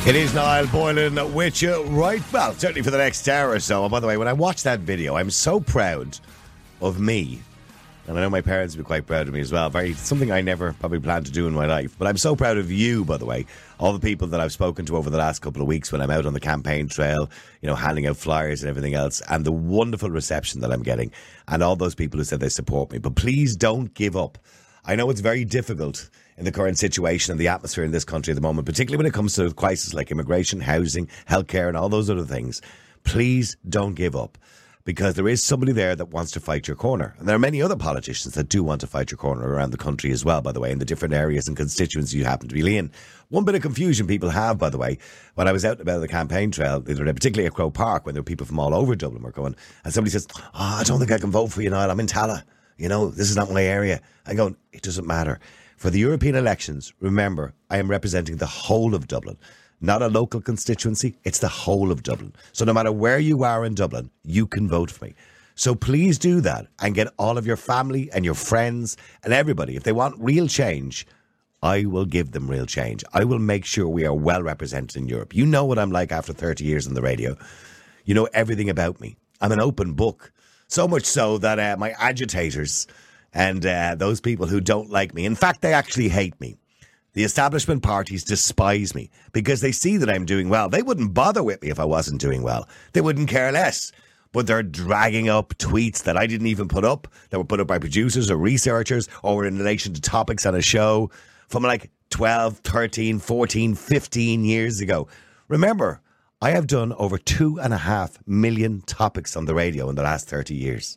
It is Niall Boylan with you right, well, certainly for the next hour or so. And by the way, when I watch that video, I'm so proud of me. And I know my parents will be quite proud of me as well. Something I never probably planned to do in my life. But I'm so proud of you, by the way. All the people that I've spoken to over the last couple of weeks when I'm out on the campaign trail, handing out flyers and everything else. And the wonderful reception that I'm getting. And all those people who said they support me. But please don't give up. I know it's very difficult in the current situation and the atmosphere in this country at the moment, particularly when it comes to crises like immigration, housing, healthcare and all those other things. Please don't give up, because there is somebody there that wants to fight your corner. And there are many other politicians that do want to fight your corner around the country as well, by the way, in the different areas and constituencies you happen to be in. One bit of confusion people have, by the way, when I was out and about on the campaign trail, particularly at Croke Park, when there were people from all over Dublin were going, and somebody says, I don't think I can vote for you, Niall, I'm in Tala. This is not my area. I'm going, it doesn't matter. For the European elections, remember, I am representing the whole of Dublin. Not a local constituency, it's the whole of Dublin. So no matter where you are in Dublin, you can vote for me. So please do that and get all of your family and your friends and everybody. If they want real change, I will give them real change. I will make sure we are well represented in Europe. You know what I'm like after 30 years on the radio. You know everything about me. I'm an open book. So much so that my agitators and those people who don't like me, in fact, they actually hate me. The establishment parties despise me because they see that I'm doing well. They wouldn't bother with me if I wasn't doing well. They wouldn't care less. But they're dragging up tweets that I didn't even put up, that were put up by producers or researchers or were in relation to topics on a show from like 12, 13, 14, 15 years ago. Remember, I have done over 2.5 million topics on the radio in the last 30 years.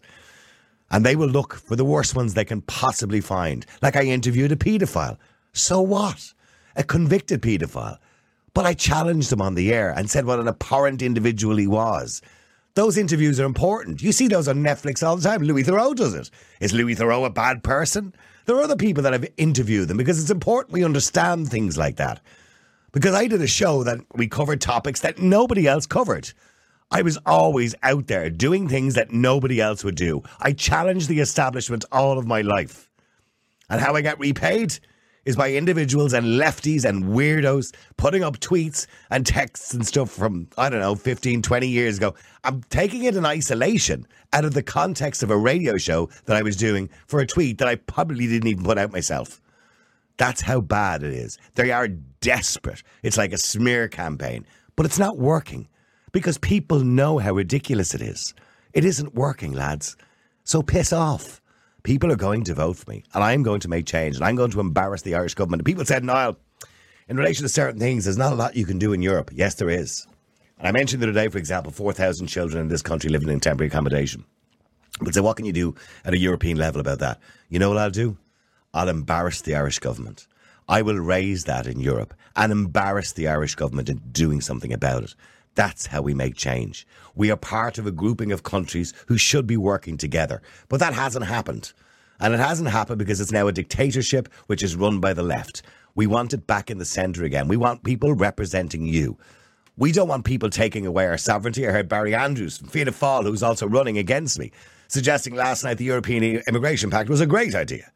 And they will look for the worst ones they can possibly find. Like I interviewed a paedophile. So what? A convicted paedophile. But I challenged him on the air and said what an abhorrent individual he was. Those interviews are important. You see those on Netflix all the time. Louis Theroux does it. Is Louis Theroux a bad person? There are other people that have interviewed them because it's important we understand things like that. Because I did a show that we covered topics that nobody else covered. I was always out there doing things that nobody else would do. I challenged the establishment all of my life. And how I got repaid is by individuals and lefties and weirdos putting up tweets and texts and stuff from, 15, 20 years ago. I'm taking it in isolation out of the context of a radio show that I was doing for a tweet that I probably didn't even put out myself. That's how bad it is. They are desperate. It's like a smear campaign. But it's not working because people know how ridiculous it is. It isn't working, lads. So piss off. People are going to vote for me and I'm going to make change and I'm going to embarrass the Irish government. And people said, Niall, in relation to certain things, there's not a lot you can do in Europe. Yes, there is. And I mentioned the other day, for example, 4,000 children in this country living in temporary accommodation. But so what can you do at a European level about that? You know what I'll do? I'll embarrass the Irish government. I will raise that in Europe and embarrass the Irish government in doing something about it. That's how we make change. We are part of a grouping of countries who should be working together. But that hasn't happened. And it hasn't happened because it's now a dictatorship which is run by the left. We want it back in the centre again. We want people representing you. We don't want people taking away our sovereignty. I heard Barry Andrews from Fianna Fáil, who's also running against me, suggesting last night the European Immigration Pact was a great idea.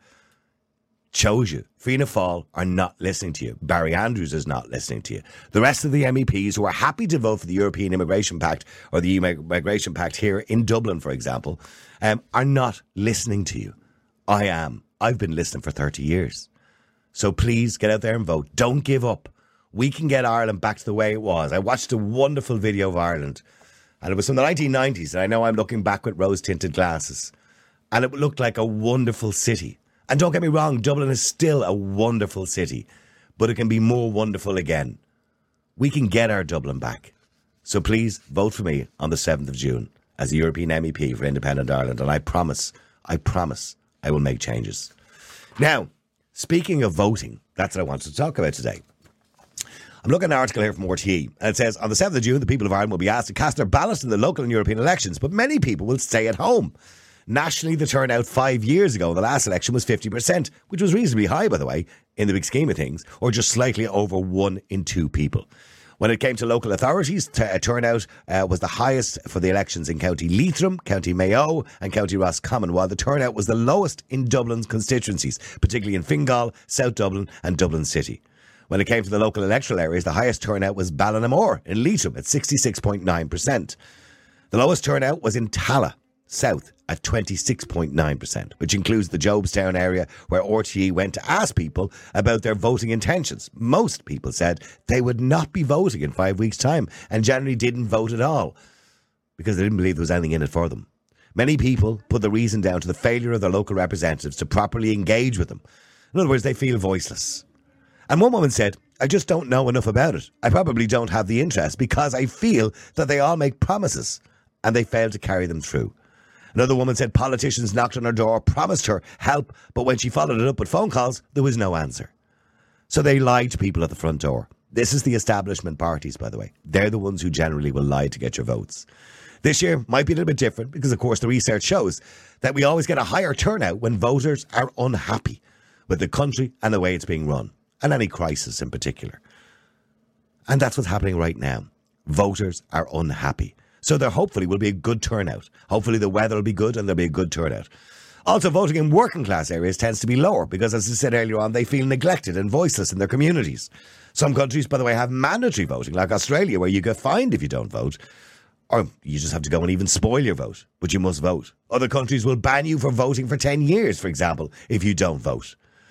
Chose you. Fianna Fáil are not listening to you. Barry Andrews is not listening to you. The rest of the MEPs who are happy to vote for the European Immigration Pact or the Immigration Pact here in Dublin, for example, are not listening to you. I am. I've been listening for 30 years. So please get out there and vote. Don't give up. We can get Ireland back to the way it was. I watched a wonderful video of Ireland and it was from the 1990s. And I know I'm looking back with rose-tinted glasses and it looked like a wonderful city. And don't get me wrong, Dublin is still a wonderful city, but it can be more wonderful again. We can get our Dublin back. So please vote for me on the 7th of June as a European MEP for Independent Ireland. And I promise I will make changes. Now, speaking of voting, that's what I wanted to talk about today. I'm looking at an article here from RTE, and it says, on the 7th of June, the people of Ireland will be asked to cast their ballots in the local and European elections, but many people will stay at home. Nationally, the turnout 5 years ago, the last election, was 50%, which was reasonably high, by the way, in the big scheme of things, or just slightly over 1 in 2 people. When it came to local authorities, turnout was the highest for the elections in County Leitrim, County Mayo and County Roscommon, while the turnout was the lowest in Dublin's constituencies, particularly in Fingal, South Dublin and Dublin City. When it came to the local electoral areas, the highest turnout was Ballinamore in Leitrim at 66.9%. The lowest turnout was in Talla South at 26.9%, which includes the Jobstown area where RTE went to ask people about their voting intentions. Most people said they would not be voting in 5 weeks' time and generally didn't vote at all because they didn't believe there was anything in it for them. Many people put the reason down to the failure of their local representatives to properly engage with them. In other words, they feel voiceless. And one woman said, I just don't know enough about it. I probably don't have the interest because I feel that they all make promises and they fail to carry them through. Another woman said politicians knocked on her door, promised her help, but when she followed it up with phone calls, there was no answer. So they lied to people at the front door. This is the establishment parties, by the way. They're the ones who generally will lie to get your votes. This year might be a little bit different because, of course, the research shows that we always get a higher turnout when voters are unhappy with the country and the way it's being run, and any crisis in particular. And that's what's happening right now. Voters are unhappy. So there hopefully will be a good turnout. Hopefully the weather will be good and there'll be a good turnout. Also, voting in working class areas tends to be lower because, as I said earlier on, they feel neglected and voiceless in their communities. Some countries, by the way, have mandatory voting, like Australia, where you get fined if you don't vote. Or you just have to go and even spoil your vote, but you must vote. Other countries will ban you from voting for 10 years, for example, if you don't vote.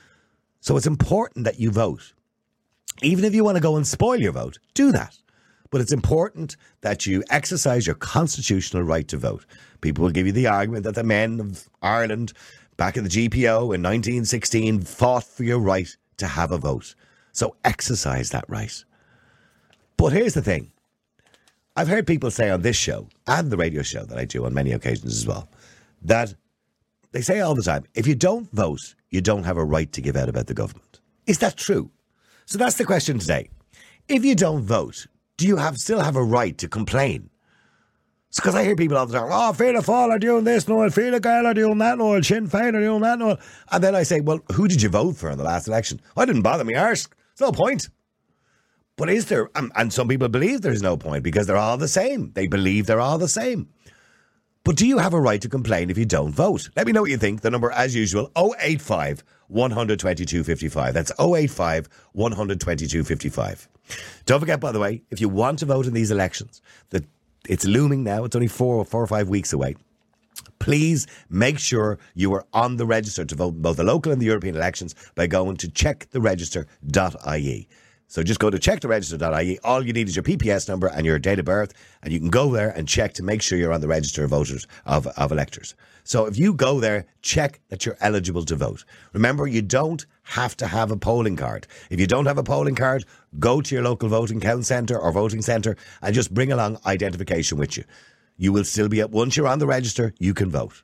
So it's important that you vote. Even if you want to go and spoil your vote, do that. But it's important that you exercise your constitutional right to vote. People will give you the argument that the men of Ireland back in the GPO in 1916 fought for your right to have a vote. So exercise that right. But here's the thing. I've heard people say on this show and the radio show that I do on many occasions as well, that they say all the time, if you don't vote, you don't have a right to give out about the government. Is that true? So that's the question today. If you don't vote, do you still have a right to complain? It's because I hear people all the time, oh, Fianna Fáil are doing this, no, Fine Gael are doing that, no, Sinn Féin are doing that, no. And then I say, well, who did you vote for in the last election? I didn't bother me arse. There's no point. But is there, and some people believe there's no point because they're all the same. They believe they're all the same. But do you have a right to complain if you don't vote? Let me know what you think. The number, as usual, 085 122 55. That's 085 122 55. Don't forget, by the way, if you want to vote in these elections, that it's looming now. It's only 4 or 5 weeks away. Please make sure you are on the register to vote in both the local and the European elections by going to checktheregister.ie. So just go to checktheregister.ie. All you need is your PPS number and your date of birth, and you can go there and check to make sure you're on the register of voters of electors. So if you go there, check that you're eligible to vote. Remember, you don't have to have a polling card. If you don't have a polling card, go to your local voting count centre or voting centre and just bring along identification with you. You will still be, once you're on the register, you can vote.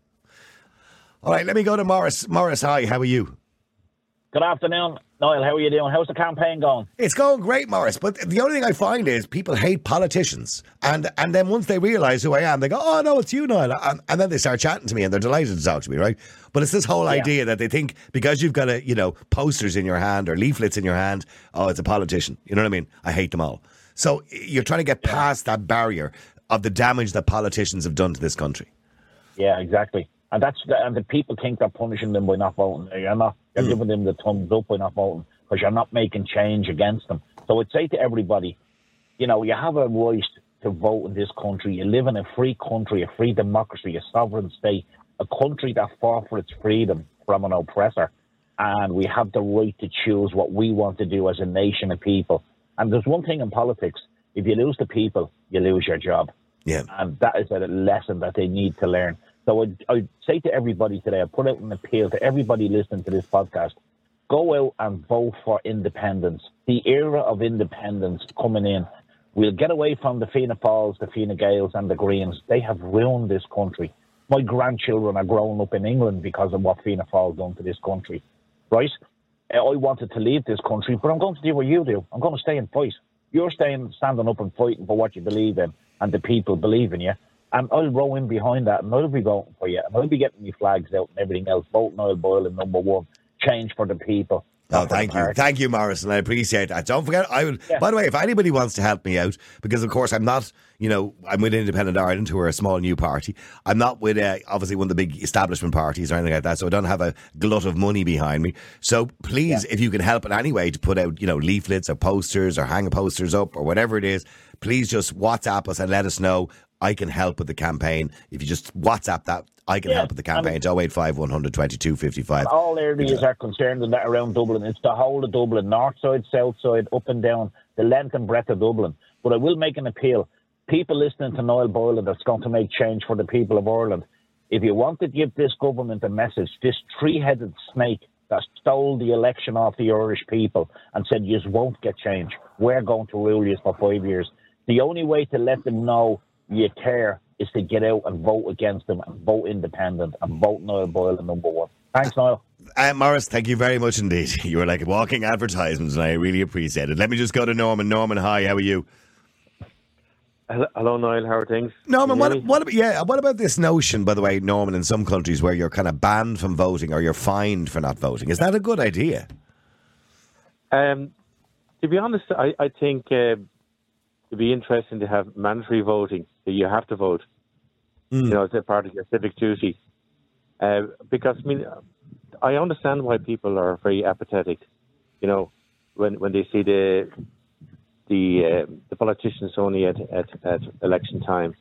All right, let me go to Morris. Morris, hi, how are you? Good afternoon, Niall. How are you doing? How's the campaign going? It's going great, Morris. But the only thing I find is people hate politicians. And then once they realise who I am, they go, oh, no, it's you, Niall. And then they start chatting to me and they're delighted to talk to me, right? But it's this whole idea that they think because you've got posters in your hand or leaflets in your hand, oh, it's a politician. You know what I mean? I hate them all. So you're trying to get past that barrier of the damage that politicians have done to this country. Yeah, exactly. And the people think they're punishing them by not voting. You're not. You're giving them the thumbs up by not voting because you're not making change against them. So I'd say to everybody, you have a right to vote in this country. You live in a free country, a free democracy, a sovereign state, a country that fought for its freedom from an oppressor. And we have the right to choose what we want to do as a nation of people. And there's one thing in politics. If you lose the people, you lose your job. Yeah. And that is a lesson that they need to learn. So I'd say to everybody today, I put out an appeal to everybody listening to this podcast, go out and vote for independence. The era of independence coming in. We'll get away from the Fianna Fáils, the Fine Gaels and the Greens. They have ruined this country. My grandchildren are growing up in England because of what Fianna Fáil done to this country, right? I wanted to leave this country, but I'm going to do what you do. I'm going to stay and fight. You're standing up and fighting for what you believe in, and the people believe in you. And I'll row in behind that, and I'll be voting for you, and I'll be getting my flags out and everything else. Vote Niall Boylan, number one. Change for the people. Oh, thank you, Morrison. I appreciate that. Don't forget, by the way, if anybody wants to help me out, because of course I'm not, I'm with Independent Ireland, who are a small new party. I'm not with obviously one of the big establishment parties or anything like that, so I don't have a glut of money behind me. So please, if you can help in any way to put out, leaflets or posters or hang posters up or whatever it is, please just WhatsApp us and let us know. I can help with the campaign. If you just WhatsApp that, I can help with the campaign. It's 085 100 22 55. All areas are concerned in that around Dublin. It's the whole of Dublin, north side, south side, up and down, the length and breadth of Dublin. But I will make an appeal. People listening to Niall Boylan, that's going to make change for the people of Ireland. If you want to give this government a message, this three-headed snake that stole the election off the Irish people and said, you won't get change. We're going to rule you for 5 years. The only way to let them know you care is to get out and vote against them and vote independent and vote Niall Boylan number one. Thanks, Niall. Morris, thank you very much indeed. You were like a walking advertisement, and I really appreciate it. Let me just go to Norman. Norman, hi, how are you? Hello, Niall. How are things? Norman, what about this notion, by the way, Norman, in some countries where you're kind of banned from voting or you're fined for not voting? Is that a good idea? To be honest, I think it'd be interesting to have mandatory voting. You have to vote. It's a part of your civic duty. Because, I understand why people are very apathetic, when they see the politicians only at election time,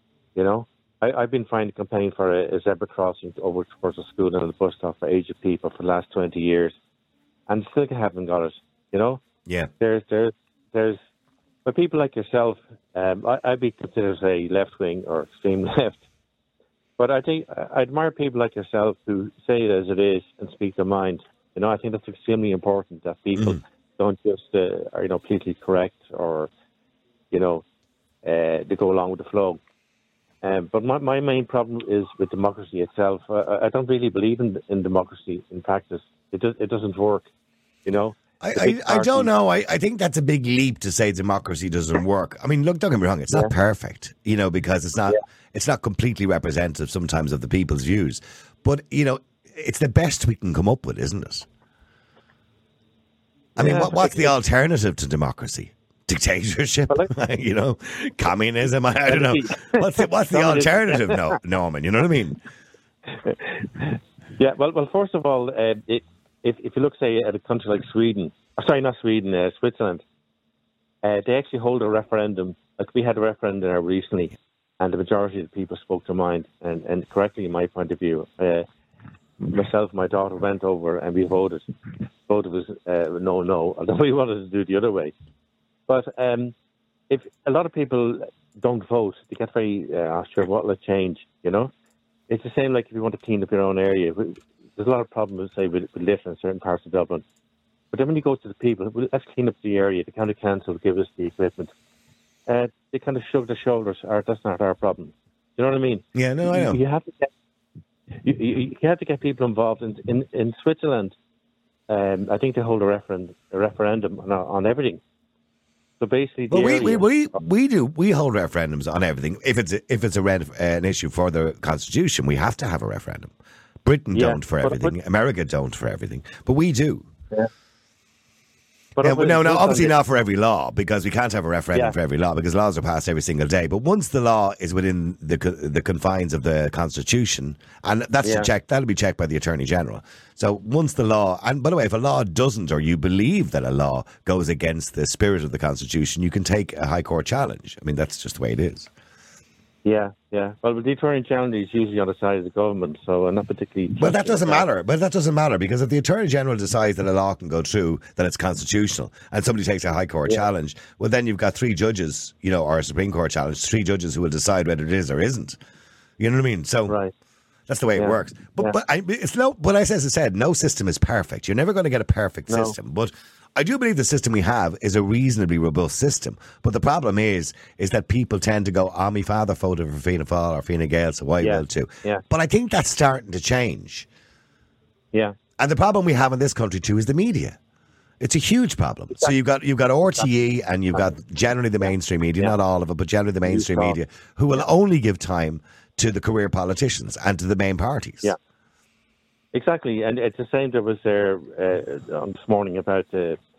I've been trying to campaign for a zebra crossing over towards the school and the bus stop for aged people for the last 20 years, and still haven't got it, Yeah. There's but people like yourself, I'd be considered a left-wing or extreme left, but I think I admire people like yourself who say it as it is and speak their mind. I think that's extremely important, that people don't just are politically correct or they go along with the flow. But my main problem is with democracy itself. I don't really believe in democracy in practice. It doesn't work. I don't know. I think that's a big leap to say democracy doesn't work. Look, don't get me wrong. It's not perfect, because it's not completely representative sometimes of the people's views. But, it's the best we can come up with, isn't it? What's the alternative to democracy? Dictatorship? Communism? I don't know. What's the alternative, Norman? You know what I mean? Yeah, well, first of all, if you look, say, at a country like Switzerland, they actually hold a referendum. Like, we had a referendum there recently, and the majority of the people spoke their mind, and correctly, in my point of view. Myself and my daughter went over and we voted. Voted was no, although we wanted to do it the other way. But if a lot of people don't vote, they get very sure what will change, It's the same like if you want to clean up your own area. There's a lot of problems, say, with litter in certain parts of Dublin. But then when you go to the people, let's clean up the area, the county council will give us the equipment. They kind of shrug their shoulders, that's not our problem. You know what I mean? Yeah, no, I know. You have to get people involved. In Switzerland, I think they hold a referendum on everything. So basically, we hold referendums on everything. If it's an issue for the Constitution, we have to have a referendum. Britain don't for everything. America don't for everything. But we do. Yeah. Obviously not for every law, because we can't have a referendum for every law, because laws are passed every single day. But once the law is within the confines of the Constitution, and that'll be checked by the Attorney General. So once the law, and by the way, if a law doesn't, or you believe that a law goes against the spirit of the Constitution, you can take a High Court challenge. That's just the way it is. Yeah. Well, the Attorney General is usually on the side of the government, so not particularly. Well, that doesn't matter. Because if the Attorney General decides that a law can go through, that it's constitutional, and somebody takes a High Court challenge, well, then you've got three judges, or a Supreme Court challenge, three judges who will decide whether it is or isn't. You know what I mean? So that's the way it works. But as I said, no system is perfect. You're never going to get a perfect system, but I do believe the system we have is a reasonably robust system. But the problem is that people tend to go, my father voted for Fianna Fáil or Fine Gael, so I will too. Yeah. But I think that's starting to change. Yeah. And the problem we have in this country too is the media. It's a huge problem. So you've got RTE and you've got generally the mainstream media, not all of it, but generally the mainstream media, who will only give time to the career politicians and to the main parties. Yeah. Exactly, and it's the same. There was there on this morning about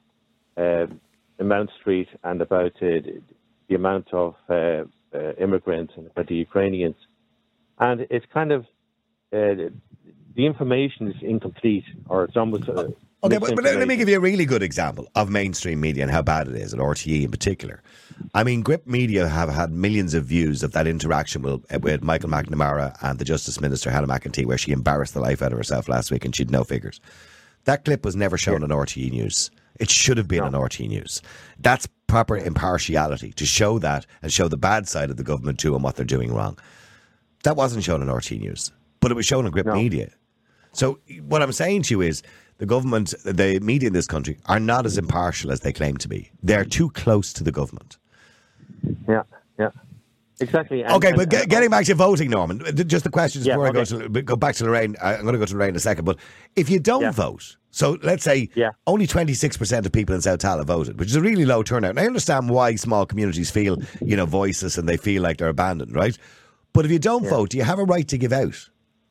Mount Street and about the amount of immigrants and about the Ukrainians, and it's kind of the information is incomplete, or it's almost. Okay, but let me give you a really good example of mainstream media and how bad it is, and RTE in particular. I mean, Grip Media have had millions of views of that interaction with Michael McNamara and the Justice Minister, Hannah McEntee, where she embarrassed the life out of herself last week and she'd no figures. That clip was never shown on RTE News. It should have been on RTE News. That's proper impartiality, to show that and show the bad side of the government too and what they're doing wrong. That wasn't shown on RTE News, but it was shown on Grip Media. So what I'm saying to you is, the government, the media in this country, are not as impartial as they claim to be. They're too close to the government. Yeah, exactly. But getting back to voting, Norman, just the questions before I go back to Lorraine. I'm going to go to Lorraine in a second. But if you don't vote, so let's say only 26% of people in South Tala voted, which is a really low turnout. And I understand why small communities feel, voiceless and they feel like they're abandoned, right? But if you don't vote, do you have a right to give out?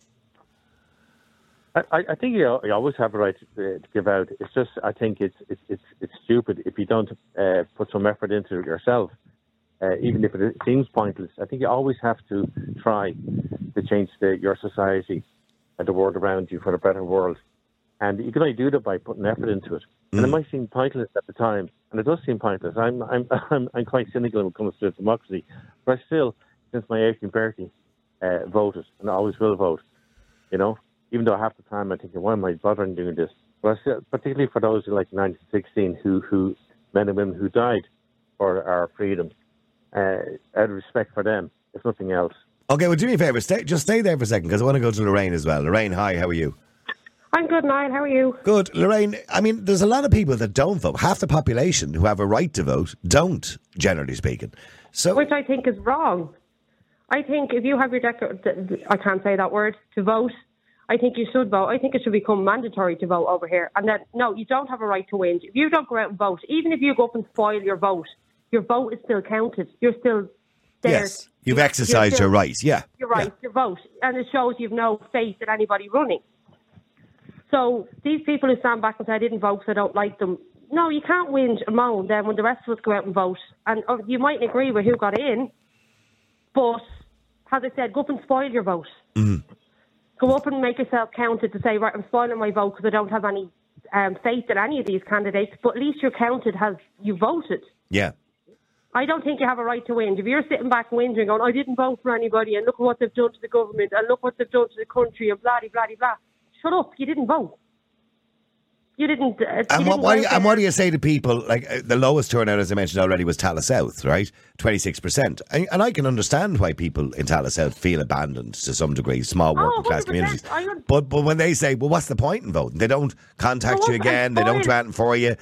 I think you always have a right to give out. It's just, I think it's stupid if you don't put some effort into it yourself, even if it seems pointless. I think you always have to try to change your society and the world around you for a better world. And you can only do that by putting effort into it. And it might seem pointless at the time, and it does seem pointless. I'm quite cynical when it comes to democracy, but I still, since my 18th birthday, voted, and I always will vote. Even though half the time I think, why am I bothering doing this? But I still, particularly for those like 1916 who men and women who died for our freedom, out of respect for them, if nothing else. Okay, well, do me a favour, just stay there for a second, because I want to go to Lorraine as well. Lorraine, hi, how are you? I'm good, Niall. How are you? Good. Lorraine, I mean, there's a lot of people that don't vote. Half the population who have a right to vote don't, generally speaking. Which I think is wrong. I think if you have your I can't say that word, to vote, I think you should vote. I think it should become mandatory to vote over here. And then, no, you don't have a right to whinge. If you don't go out and vote, even if you go up and spoil your vote is still counted. You're still there. Yes, you've exercised your right, Your right to vote. And it shows you've no faith in anybody running. So these people who stand back and say, I didn't vote because I don't like them. No, you can't whinge and moan then when the rest of us go out and vote. And you mightn't agree with who got in, but, as I said, go up and spoil your vote. Mm-hmm. Go up and make yourself counted to say, right, I'm spoiling my vote because I don't have any faith in any of these candidates, but at least you're counted as you voted. Yeah. I don't think you have a right to whinge. If you're sitting back whinging, going, I didn't vote for anybody, and look what they've done to the government, and look what they've done to the country, and blah, blah, blah, blah. Shut up. You didn't vote. You didn't. What do you say to people, like the lowest turnout, as I mentioned already, was Tala South, right? 26%. And I can understand why people in Tala South feel abandoned to some degree, small working class communities. But when they say, well, what's the point in voting? They don't contact you again. They don't do anything for you.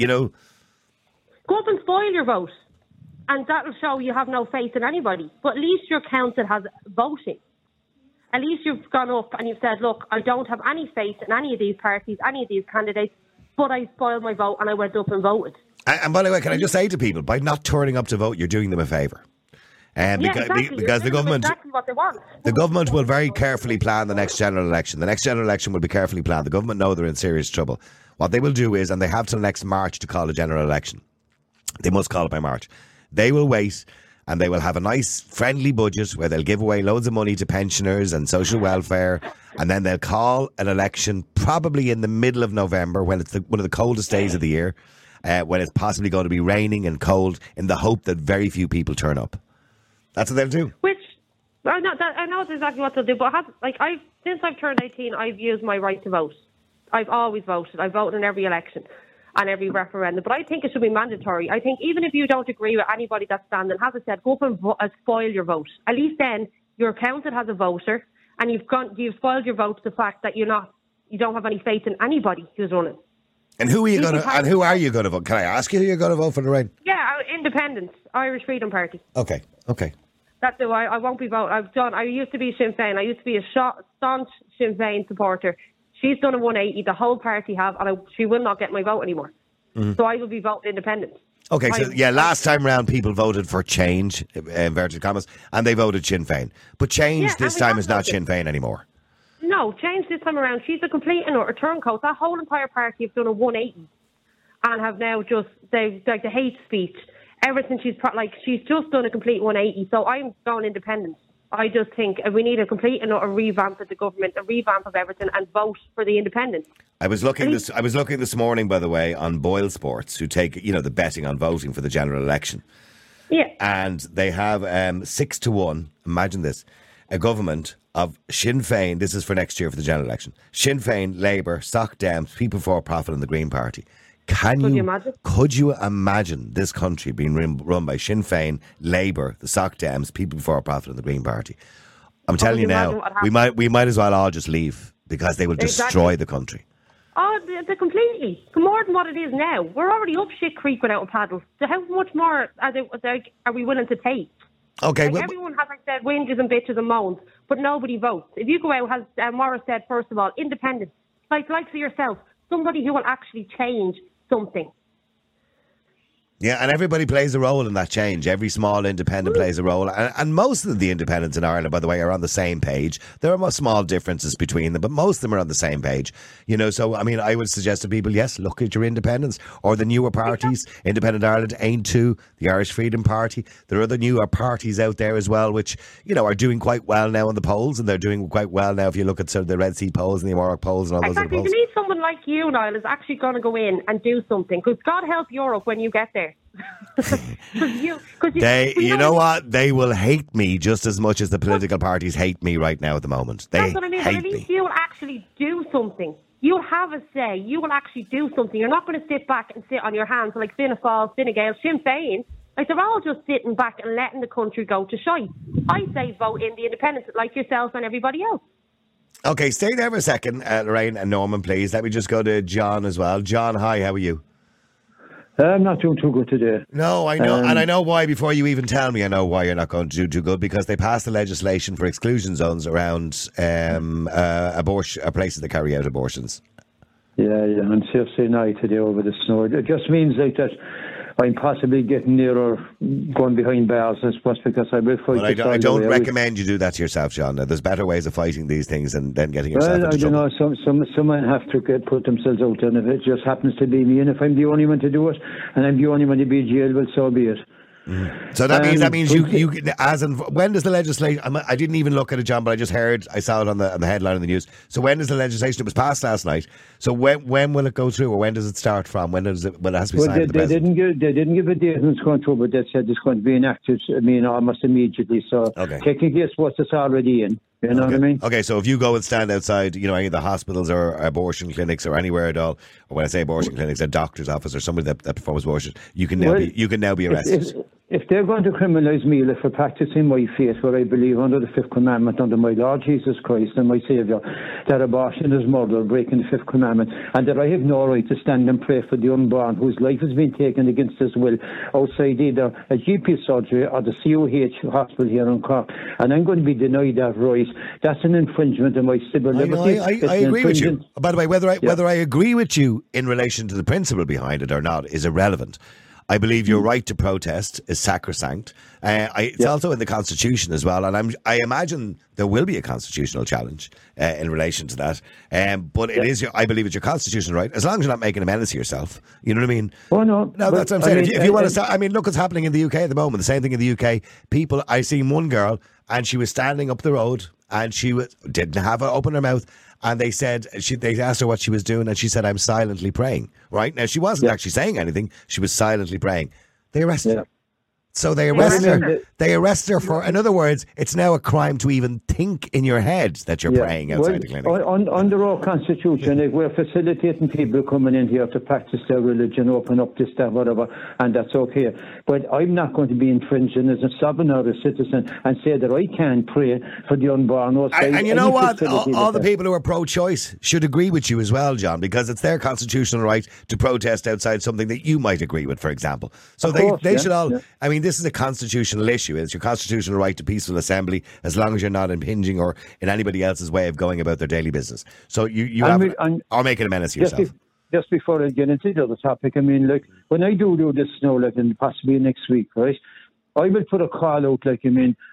Go up and spoil your vote. And that'll show you have no faith in anybody. But at least you're counted as voting. At least you've gone up and you've said, look, I don't have any faith in any of these parties, any of these candidates, but I spoiled my vote and I went up and voted. And by the way, can I just say to people, by not turning up to vote, you're doing them a favour. Because the government, exactly what they want. The government will very carefully plan the next general election. The next general election will be carefully planned. The government know they're in serious trouble. What they will do is, and they have till next March to call a general election. They must call it by March. They will wait, and they will have a nice friendly budget where they'll give away loads of money to pensioners and social welfare, and then they'll call an election probably in the middle of November when it's one of the coldest days of the year, when it's possibly going to be raining and cold, in the hope that very few people turn up. That's what they'll do. Which I know it's exactly what they'll do, but since I've turned 18, I've used my right to vote. I've always voted. I vote in every election and every referendum, but I think it should be mandatory. I think even if you don't agree with anybody that's standing, as I said, go up and spoil your vote. At least then you're counted as a voter, and you've spoiled your vote to the fact that you don't have any faith in anybody who's running. And who are you going to? And who are you going to vote? Can I ask you who you're going to vote for, Lorraine? Yeah, Independence, Irish Freedom Party. Okay. That's who I won't be voting. I used to be Sinn Féin. I used to be a staunch Sinn Féin supporter. She's done a 180. The whole party have, and she will not get my vote anymore. Mm-hmm. So I will be voting independent. Okay, last time round people voted for change, inverted commas, and they voted Sinn Féin. But change this time is not Sinn Féin anymore. No, change this time around. She's a complete and utter turncoat. That whole entire party have done a 180 and have now just, the hate speech. Ever since she's just done a complete 180. So I'm going independent. I just think we need a complete and utter revamp of the government, a revamp of everything, and vote for the independents. I was looking this morning, by the way, on Boyle Sports, who take the betting on voting for the general election. Yeah. And they have 6-1. Imagine this: a government of Sinn Féin. This is for next year for the general election. Sinn Féin, Labour, Soc Dems, People Before Profit, and the Green Party. Could you imagine this country being run by Sinn Féin, Labour, the Soc Dems, People Before Profit, and the Green Party? I'm telling you now, we might as well all just leave, because they will destroy the country. Oh, they're completely more than what it is now. We're already up shit creek without a paddle. So how much more are we willing to take? Okay, everyone has, said, whinges and bitches and moans, but nobody votes. If you go out, as Morris said, first of all, independent, like for yourself, somebody who will actually change something. Yeah, and everybody plays a role in that change. Every small independent plays a role. And most of the independents in Ireland, by the way, are on the same page. There are small differences between them, but most of them are on the same page. So, I would suggest to people, yes, look at your independents or the newer parties. Independent Ireland, Ain2, the Irish Freedom Party. There are other newer parties out there as well, which, are doing quite well now in the polls. And they're doing quite well now if you look at sort of the Red Sea polls and the Amárach polls and all those other polls. You need someone like you, Niall, is actually going to go in and do something. Because God help Europe when you get there. You know what? They will hate me just as much as the political parties hate me right now at the moment. That's what I mean. But at least you will actually do something. You'll have a say. You will actually do something. You're not going to sit back and sit on your hands like Fianna Fáil, Fine Gael, Sinn Féin. They're all just sitting back and letting the country go to shite. I say vote in the independents like yourself and everybody else. Okay, stay there for a second, Lorraine and Norman, please. Let me just go to John as well. John, hi, how are you? I'm not doing too good today. No, I know, and I know why. Before you even tell me, I know why you're not going to do too good, because they passed the legislation for exclusion zones around places that carry out abortions. Yeah, on Thursday night today over the snow. It just means like that I'm possibly getting nearer going behind bars, I suppose, because I will fight. Well, I don't recommend you do that to yourself, John. There's better ways of fighting these things than getting yourself into trouble. Some men have to put themselves out there, and if it just happens to be me, and if I'm the only one to do it, and I'm the only one to be jailed, well, so be it. So that means you when does the legislation? I didn't even look at it, John, but I saw it on the headline in the news. So when does the legislation? It was passed last night. So when will it go through, or when does it start from? When does it? When it has to be signed? They didn't give a date when it's going through, but they said it's going to be enacted. Almost immediately. So technically, I suppose it's already in. You know what I mean? Okay, so if you go and stand outside, any of the hospitals or abortion clinics or anywhere at all, or when I say abortion clinics, a doctor's office or somebody that performs abortion, you can now be arrested. If they're going to criminalise me for practising my faith, where I believe under the Fifth Commandment, under my Lord Jesus Christ and my Saviour, that abortion is murder, breaking the Fifth Commandment, and that I have no right to stand and pray for the unborn whose life has been taken against his will outside either a GP surgery or the COH hospital here in Cork, and I'm going to be denied that right. That's an infringement of my civil liberty. I agree with you. By the way, whether I agree with you in relation to the principle behind it or not is irrelevant. I believe your right to protest is sacrosanct. It's also in the Constitution as well, and I imagine there will be a constitutional challenge in relation to that. But it is I believe it's your constitutional right, as long as you're not making a menace of yourself. You know what I mean? Oh no, that's what I'm saying. If you want to start, look what's happening in the UK at the moment. The same thing in the UK. I seen one girl, and she was standing up the road, and she didn't have her open her mouth. And they said, they asked her what she was doing, and she said, "I'm silently praying." Right? Now, she wasn't actually saying anything. She was silently praying. They arrested her. So they arrest her. They arrest her for, in other words, it's now a crime to even think in your head that you're praying outside the clinic. Under our constitution, we're facilitating people coming in here to practice their religion, open up this, that, whatever, and that's okay. But I'm not going to be infringing as a sovereign or a citizen and say that I can't pray for the unborn. And you know what? All the people who are pro-choice should agree with you as well, John, because it's their constitutional right to protest outside something that you might agree with, for example. So they should all... Yeah. This is a constitutional issue. It's your constitutional right to peaceful assembly, as long as you're not impinging or in anybody else's way of going about their daily business. So you are making a menace of yourself. Just before I get into the other topic, when I do this now, and possibly next week, right, I will put a call out,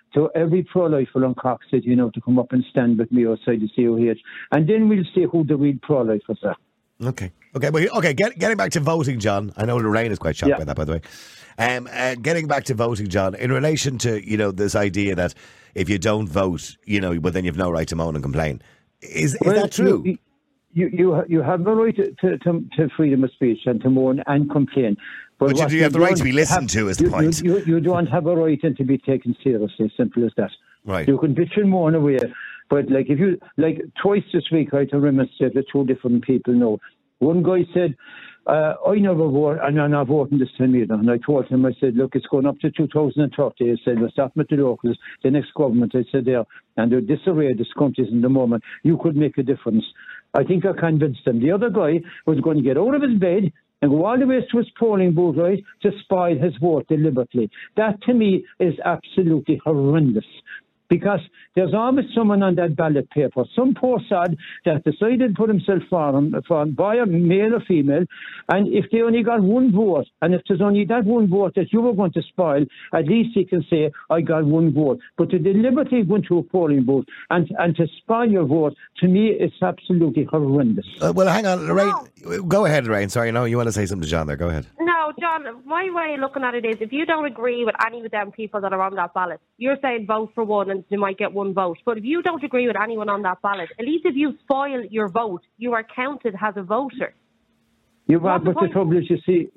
to every pro-lifer on Cork City, to come up and stand with me outside the COH. And then we'll see who the real pro-lifers are. Okay. Getting back to voting, John. I know Lorraine is quite shocked by that, by the way. Getting back to voting, John, in relation to, this idea that if you don't vote, but then you've no right to moan and complain. Is that true? You have the right to freedom of speech and to moan and complain. But you have the right to be listened to, is the point. You don't have a right to be taken seriously, simple as that. Right. You can bitch and moan away, but if you twice this week I had to remonstrate with two different people now. One guy said, I never vote, and I'm not voting this time either. And I told him, I said, look, it's going up to 2030. I said, we're starting with the locals, the next government, I said there, and the disarray, this country is in the moment, you could make a difference. I think I convinced him. The other guy was going to get out of his bed and go all the way to his polling booth, right, to spoil his vote deliberately. That, to me, is absolutely horrendous. Because there's always someone on that ballot paper, some poor sod that decided to put himself forward by a male or female, and if they only got one vote, and if there's only that one vote that you were going to spoil, at least he can say, I got one vote. But to deliberately go into a polling booth and to spoil your vote, to me, it's absolutely horrendous. Well, hang on, Lorraine. No. Go ahead, Lorraine. Sorry, no, you want to say something to John there. Go ahead. No, John, my way of looking at it is, if you don't agree with any of them people that are on that ballot, you're saying vote for one and you might get one vote. But if you don't agree with anyone on that ballot, at least if you spoil your vote, you are counted as a voter. You are, but the trouble is, you see,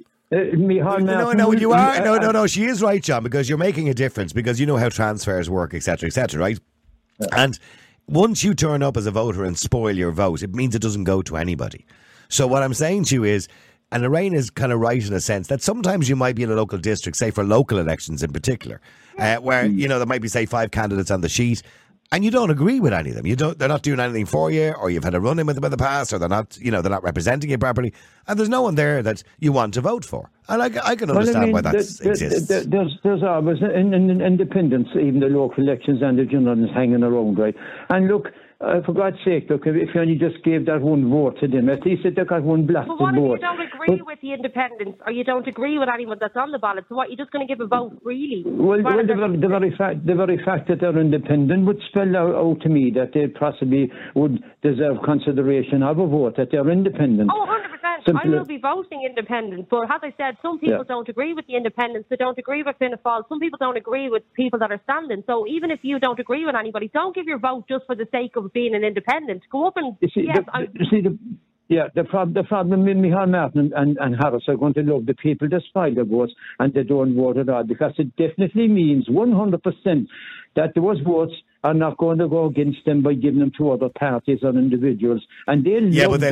No, she is right, John, because you're making a difference, because you know how transfers work, etc., right? Yeah. And once you turn up as a voter and spoil your vote, it means it doesn't go to anybody. So what I'm saying to you is, and Lorraine is kind of right in a sense that sometimes you might be in a local district, say for local elections in particular, where, there might be, say, 5 candidates on the sheet, and you don't agree with any of them. They're not doing anything for you, or you've had a run-in with them in the past, or they're not representing you properly, and there's no one there that you want to vote for. And I can understand why that exists. There's always in independence, even the local elections and the general hanging around, right? And look, for God's sake, look, if you only just gave that one vote to them, at least they got one blasted vote. But what if you don't agree with the independents, or you don't agree with anyone that's on the ballot? So what, you're just going to give a vote, really? Well, the very fact that they're independent would spell out to me that they possibly would deserve consideration of a vote, that they're independent. Oh, 100%. I will be voting independent, but as I said, some people don't agree with the independents. They don't agree with Fianna Fáil. Some people don't agree with people that are standing. So even if you don't agree with anybody, don't give your vote just for the sake of being an independent. Go up and... The problem with Micheál Martin and Harris are going to love the people that spoil their votes and they don't vote at all, because it definitely means 100% that those votes are not going to go against them by giving them to other parties or individuals. And they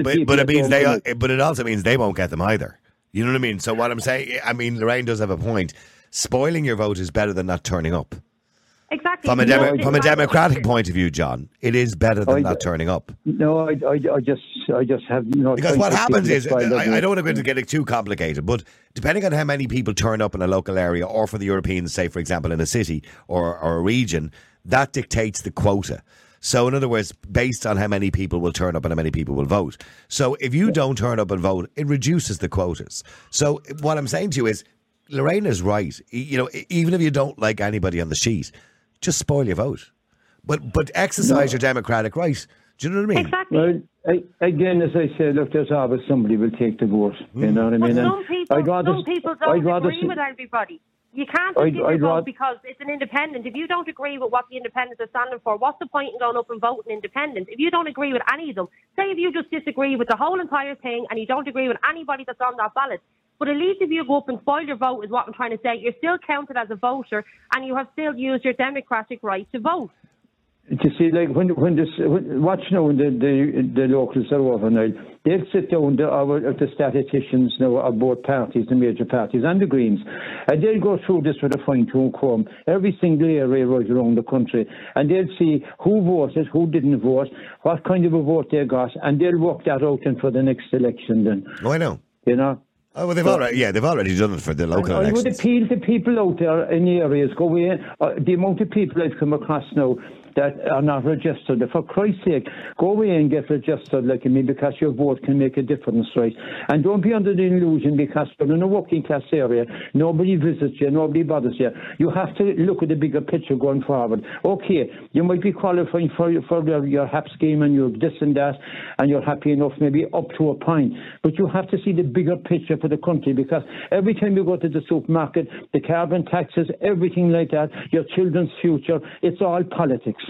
but it also means they won't get them either. You know what I mean? So what I'm saying, Lorraine does have a point. Spoiling your vote is better than not turning up. Exactly. From a democratic point of view, John, it is better than not turning up. No, I just have no. Because what happens is, I don't want to get it too complicated, but depending on how many people turn up in a local area, or for the Europeans, say for example in a city or a region, that dictates the quota. So in other words, based on how many people will turn up and how many people will vote. So if you don't turn up and vote, it reduces the quotas. So what I'm saying to you is, Lorraine is right. Even if you don't like anybody on the sheet, just spoil your vote, but exercise your democratic right. Do you know what I mean? Exactly. Well, again, as I said, look, there's always somebody will take the vote. You know what I mean? But some people don't agree with everybody. You can't just give your vote because it's an independent. If you don't agree with what the independents are standing for, what's the point in going up and voting independent? If you don't agree with any of them, say if you just disagree with the whole entire thing and you don't agree with anybody that's on that ballot, but at least if you go up and spoil your vote, is what I'm trying to say, you're still counted as a voter and you have still used your democratic right to vote. To see, like, watch now when the locals are over now, they'll sit down, the statisticians now of both parties, the major parties and the Greens, and they'll go through this with a fine-tooth comb, every single area right around the country, and they'll see who voted, who didn't vote, what kind of a vote they got, and they'll work that out then for the next election then. Oh, I know. You know? Oh, well, they've already done it for the local elections. I would appeal to people out there in the areas, go away. The amount of people I've come across now that are not registered. For Christ's sake, go away and get registered, like me, because your vote can make a difference, right? And don't be under the illusion because you're in a working class area, nobody visits you, nobody bothers you. You have to look at the bigger picture going forward. Okay, you might be qualifying for your HAP scheme and your this and that, and you're happy enough maybe up to a point. But you have to see the bigger picture for the country, because every time you go to the supermarket, the carbon taxes, everything like that, your children's future, it's all politics.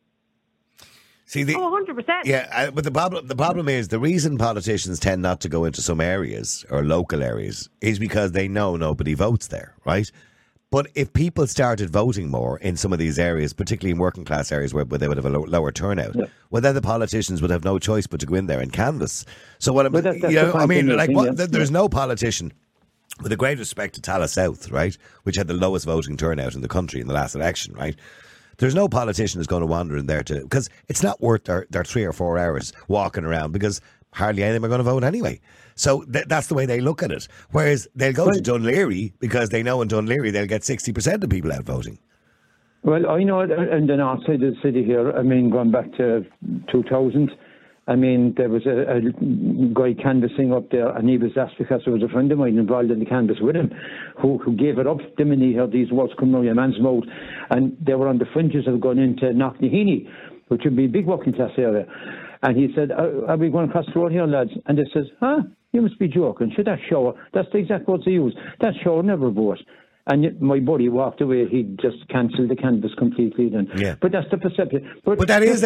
See, 100%. Yeah, but the problem is the reason politicians tend not to go into some areas or local areas is because they know nobody votes there, right? But if people started voting more in some of these areas, particularly in working class areas where they would have a lower turnout, well, then the politicians would have no choice but to go in there and canvass. So what there's no politician, with a great respect to Tallaght South, right, which had the lowest voting turnout in the country in the last election, right? There's no politician who's going to wander in there because it's not worth their 3 or 4 hours walking around, because hardly any of them are going to vote anyway. So that's the way they look at it. Whereas they'll go to Dunleary because they know in Dunleary they'll get 60% of people out voting. Well, I know in the north side of the city here, I mean, going back to 2000, I mean, there was a guy canvassing up there, and he was asked, because there was a friend of mine involved in the canvass with him, who gave it up the minute he heard these words coming out of your man's mouth, and they were on the fringes of going into Knocknaheeny, which would be a big working class area. And he said, are we going across the road here, lads? And they says, you must be joking. Should that show? That's the exact words they use. That show never vote. And my buddy walked away. He just cancelled the canvass completely. Then, but that's the perception. But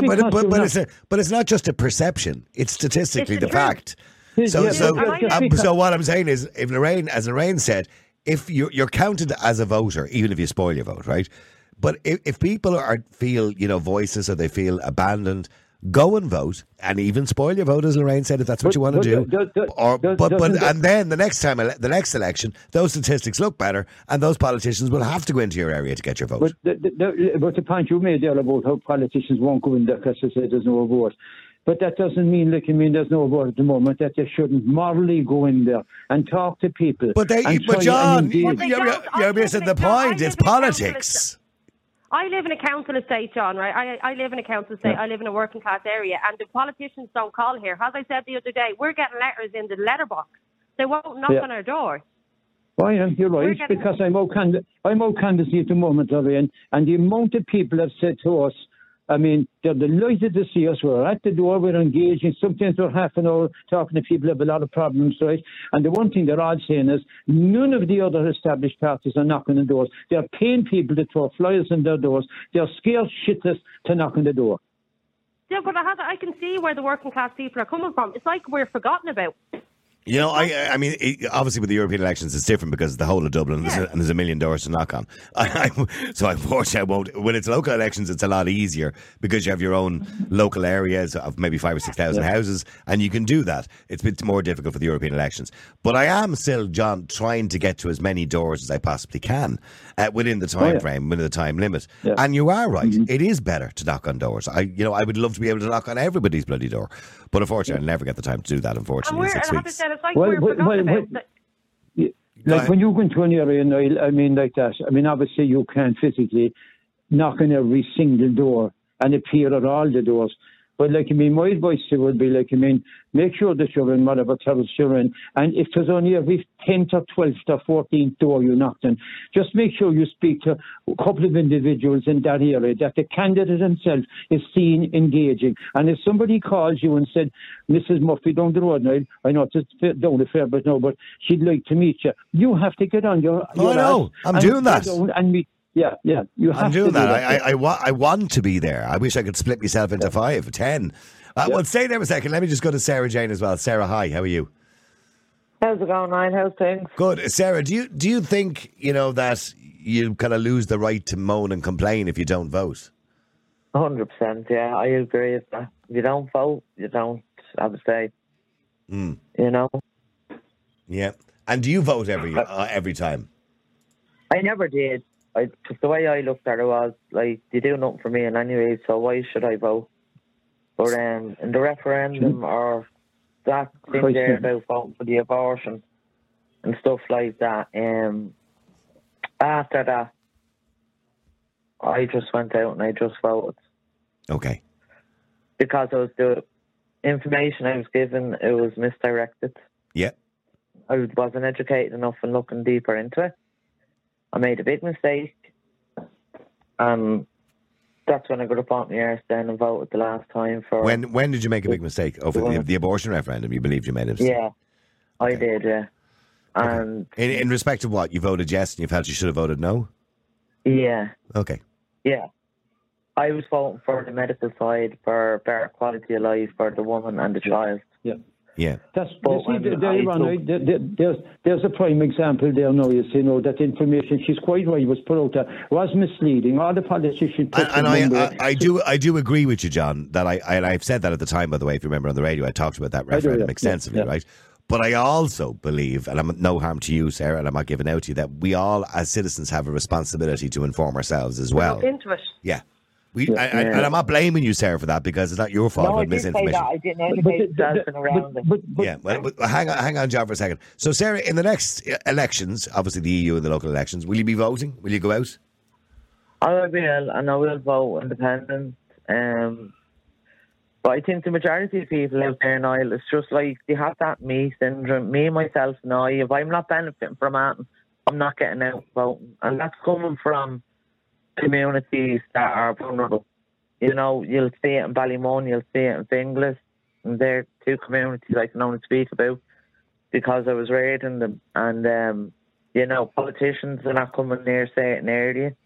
it's not just a perception. It's statistically the fact. So what I'm saying is, if Lorraine, as Lorraine said, if you're counted as a voter, even if you spoil your vote, right? But if people feel voiceless, or they feel abandoned, go and vote, and even spoil your vote, as Lorraine said, if that's what you want to do. And then the next election, those statistics look better, and those politicians will have to go into your area to get your vote. But the point you made there about how politicians won't go in there because they say there's no vote. But that doesn't mean, there's no vote at the moment, that they shouldn't morally go in there and talk to people. But John, you said the point is politics. I live in a council estate, John, right? I live in a council estate. I live in a working class area, and the politicians don't call here. As I said the other day, we're getting letters in the letterbox. They won't knock on our door. Oh, yeah, you're right, because I'm out canvassing at the moment, Lorraine, and the amount of people have said to us, I mean, they're delighted to see us. We're at the door, we're engaging. Sometimes we're half an hour talking to people who have a lot of problems, right? And the one thing they're all saying is none of the other established parties are knocking the doors. They're paying people to throw flyers in their doors. They're scared shitless to knock on the door. Yeah, but I can see where the working class people are coming from. It's like we're forgotten about. I mean, obviously with the European elections, it's different because the whole of Dublin, and there's a million doors to knock on. So unfortunately, I won't. When it's local elections, it's a lot easier because you have your own local areas of maybe 5,000 or 6,000 houses, and you can do that. It's a bit more difficult for the European elections. But I am still, John, trying to get to as many doors as I possibly can within the time frame, within the time limit. Yeah. And you are right. Mm-hmm. It is better to knock on doors. I would love to be able to knock on everybody's bloody door. But unfortunately, I'll never get the time to do that, unfortunately, in 6 weeks. It's like we're forgotten about. Like when you go into an area, Niall, I mean, like that, I mean, obviously you can't physically knock on every single door and appear at all the doors. But, my advice to you would be, make sure that you're in whatever terrace you're in. And if there's only every 10th or 12th or 14th door you knocked on, just make sure you speak to a couple of individuals in that area, that the candidate himself is seen engaging. And if somebody calls you and said, Mrs. Murphy down the road, now, I know it's down the fair, but she'd like to meet you, you have to get on your I know. I'm doing that. And meet. Yeah, you have I'm doing that. I want to be there. I wish I could split myself into 5 or 10. Well, stay there a second. Let me just go to Sarah Jane as well. Sarah, hi. How are you? How's it going, Ryan? How's things? Good. Sarah, do you think, that you kind of lose the right to moan and complain if you don't vote? 100%, yeah. I agree with that. If you don't vote, you don't have a say. You know? Yeah. And do you vote every time? I never did. Because the way I looked at it was, they do nothing for me in any way, so why should I vote? But in the referendum or that thing there about voting for the abortion and stuff like that, after that, I just went out and I just voted. Okay. Because it was the information I was given, it was misdirected. Yeah. I wasn't educated enough and looking deeper into it. I made a big mistake. That's when I got up on my arse then and voted the last time for... When did you make a big mistake? Over the abortion referendum, you believed you made a mistake? Yeah, I did, yeah. And in respect of what? You voted yes and you felt you should have voted no? Yeah. Okay. Yeah. I was voting for the medical side, for better quality of life for the woman and the child. Yeah. Yeah. There's a prime example there now, that information, she's quite right, was put out there, was misleading. All the politicians... I do agree with you, John, that I've said that at the time, by the way, if you remember on the radio, I talked about that referendum extensively, right? But I also believe, and I'm no harm to you, Sarah, and I'm not giving out to you, that we all, as citizens, have a responsibility to inform ourselves as well. Look into it. Yeah. And I'm not blaming you, Sarah, for that, because it's not your fault. No, I did say that. I didn't educate myself around it. But hang on, John, for a second. So, Sarah, in the next elections, obviously the EU and the local elections, will you be voting? Will you go out? I will, and I will vote independent. But I think the majority of people out there in Ireland, it's just like they have that me syndrome. Me, myself, and I. If I'm not benefiting from it, I'm not getting out voting. And that's coming from communities that are vulnerable. You'll see it in Ballymun, you'll see it in Finglas, and they're two communities I can only speak about because I was raised in them. And, politicians are not coming near certain areas.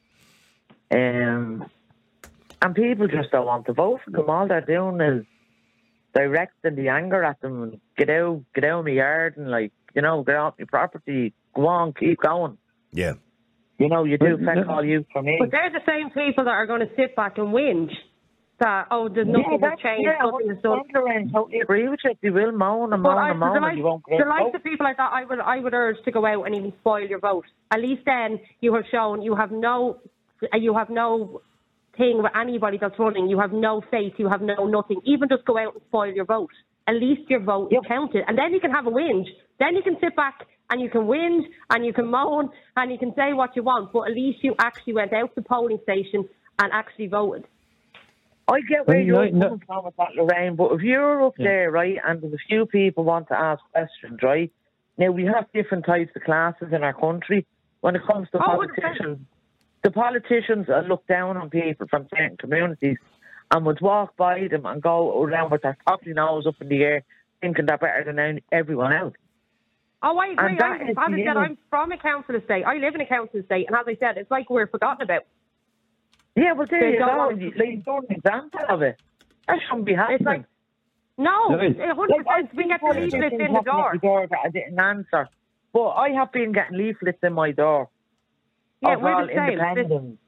And people just don't want to vote for them. All they're doing is directing the anger at them and get out of my yard and, get off my property, go on, keep going. Yeah. You do thank all you for me. But they're the same people that are going to sit back and whinge that, there's nothing has changed, nothing is done. I totally agree with you. They will moan and moan and moan and you won't get the likes of people like that, I would urge to go out and even spoil your vote. At least then you have shown you have no thing with anybody that's running. You have no faith. You have no nothing. Even just go out and spoil your vote. At least your vote is counted. And then you can have a whinge. Then you can sit back and you can whinge and you can moan and you can say what you want. But at least you actually went out to the polling station and actually voted. I get where you're coming from with that, Lorraine. But if you're up there, right, and there's a few people want to ask questions, right? Now, we have different types of classes in our country. When it comes to politicians, the politicians look down on people from certain communities and would walk by them and go around with their cockney nose up in the air thinking they're better than everyone else. Oh, I agree. As I said, I'm from a council estate. I live in a council estate, and as I said, it's like we're forgotten about. Yeah, well, there you go. You've done an example of it. That shouldn't be happening. It's like, no, 100%. We get the leaflets in the door. That I didn't answer. But I have been getting leaflets in my door. Yeah, we're the same.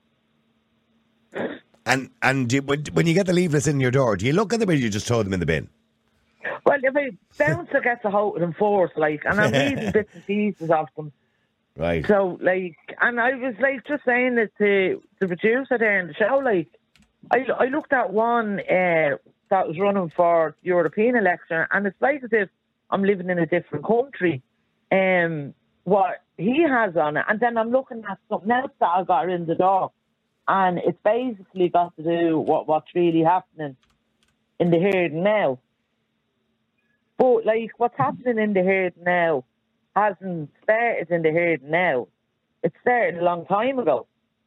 And when you get the leaflets in your door, do you look at them or do you just throw them in the bin? Well, if a bouncer gets a hold of them first, and I'm reading bits and pieces of them. Right. So, and I was, just saying it to the producer there in the show, I looked at one that was running for the European election, and it's like as if I'm living in a different country. What he has on it, and then I'm looking at something else that I got in the door, and it's basically got to do what's really happening in the here and now. But what's happening in the here and now hasn't started in the here and now. It started a long time ago.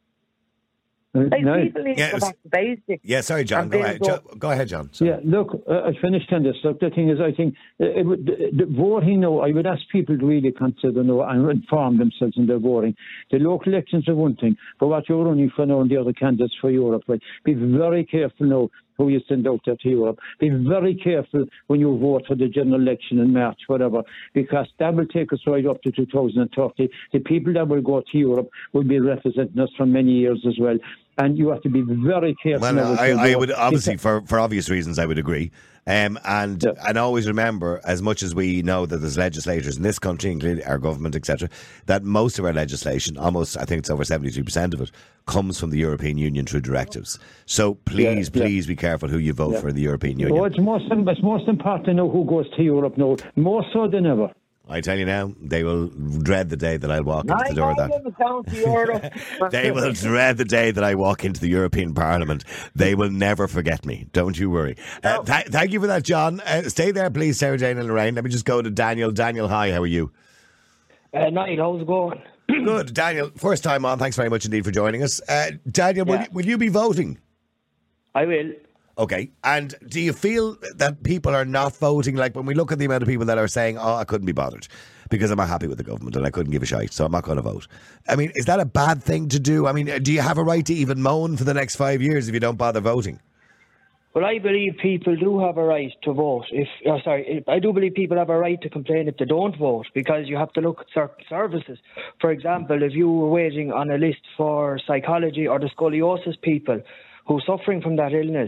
People need to go back to basics. Yeah, sorry, John. Go ahead, John. Sorry. Yeah, look, I finished on this. Look, the thing is, I think the voting now, I would ask people to really consider and inform themselves in their voting. The local elections are one thing, but what you're running for now and the other candidates for Europe, right? Be very careful now who you send out there to Europe. Be very careful when you vote for the general election in March, whatever, because that will take us right up to 2030. The people that will go to Europe will be representing us for many years as well. And you have to be very careful. Well, I would obviously, for obvious reasons, I would agree. And always remember, as much as we know that there's legislators in this country, including our government, etc., that most of our legislation, almost, I think it's over 73% of it, comes from the European Union through directives. So please be careful who you vote for in the European Union. Oh, it's most important to know who goes to Europe now, more so than ever. I tell you now, they will dread the day that I'll walk into the door of that. They will dread the day that I walk into the European Parliament. They will never forget me. Don't you worry. Thank you for that, John. Stay there, please, Sarah Jane and Lorraine. Let me just go to Daniel. Daniel, hi, how are you? Niall, how's it going? Good, Daniel. First time on. Thanks very much indeed for joining us. Daniel, will you be voting? I will. Okay. And do you feel that people are not voting? Like when we look at the amount of people that are saying, oh, I couldn't be bothered because I'm not happy with the government and I couldn't give a shite, so I'm not going to vote. I mean, is that a bad thing to do? I mean, do you have a right to even moan for the next 5 years if you don't bother voting? Well, I believe people do have a right to vote. I do believe people have a right to complain if they don't vote, because you have to look at certain services. For example, if you were waiting on a list for psychology or the scoliosis people who are suffering from that illness,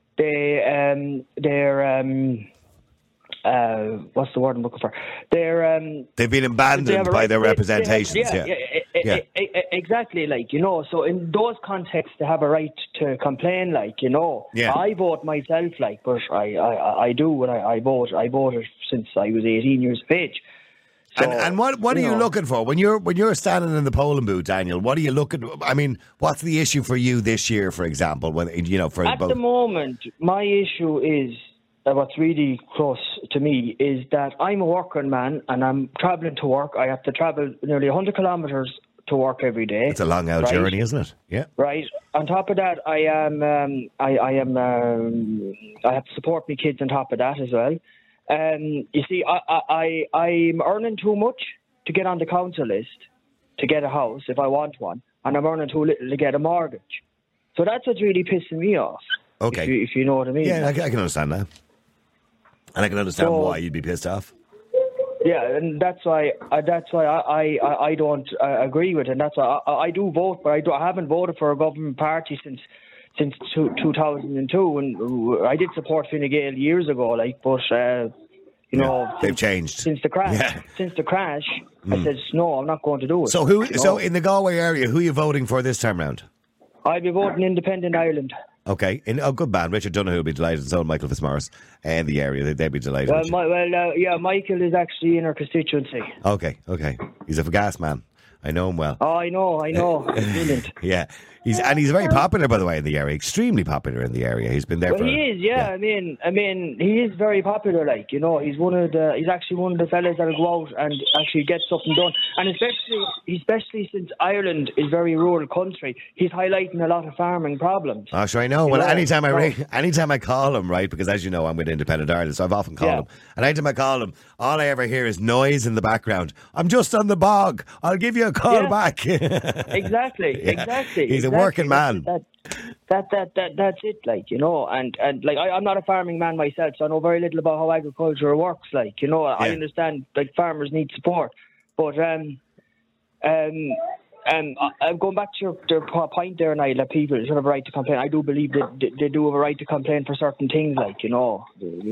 what's the word I'm looking for? They've been abandoned by their representations. Exactly. Like, you know, so in those contexts, they have a right to complain. Like, you know, I vote myself. Like, but I do when I vote. I voted since I was 18 years of age. So, and what are you looking for when you're standing in the polling booth, Daniel? What are you looking? I mean, what's the issue for you this year, for example? When the moment, my issue is what's really close to me is that I'm a working man and I'm travelling to work. I have to travel nearly 100 kilometres to work every day. It's a long out journey, isn't it? Yeah. Right. On top of that, I have to support my kids on top of that as well. You see, I'm earning too much to get on the council list to get a house if I want one, and I'm earning too little to get a mortgage. So that's what's really pissing me off. Okay. If you know what I mean. Yeah, I can understand that. And I can understand why you'd be pissed off. Yeah, and that's why I don't agree with it. And that's why I do vote, but I haven't voted for a government party since 2002, and I did support Fine Gael years ago. Like, but they've changed since the crash. Yeah. Since the crash, I said no, I'm not going to do it. So So in the Galway area, who are you voting for this time round? I'll be voting Independent Ireland. Okay, good man. Richard Donoghue will be delighted, and so will Michael Fitzmaurice in the area. They'd be delighted. Michael is actually in our constituency. Okay. He's a gas man. I know him well. Oh, I know. Brilliant. Yeah. He's very popular, by the way, in the area. Extremely popular in the area. He's been there for... He is, yeah. I mean, he is very popular, like, you know. He's actually one of the fellas that'll go out and actually get something done. And especially since Ireland is very rural country, he's highlighting a lot of farming problems. Oh, sure, I know. Well, anytime I call him, right, because as you know, I'm with Independent Ireland, so I've often called him. And anytime I call him, all I ever hear is noise in the background. I'm just on the bog. I'll give you a call back. Exactly. He's a working man. That's it, like, you know, and like I'm not a farming man myself, so I know very little about how agriculture works, like, you know. I understand like farmers need support, but I'm going back to your point there, Niall, that people should have a right to complain. I do believe that they do have a right to complain for certain things, like, you know.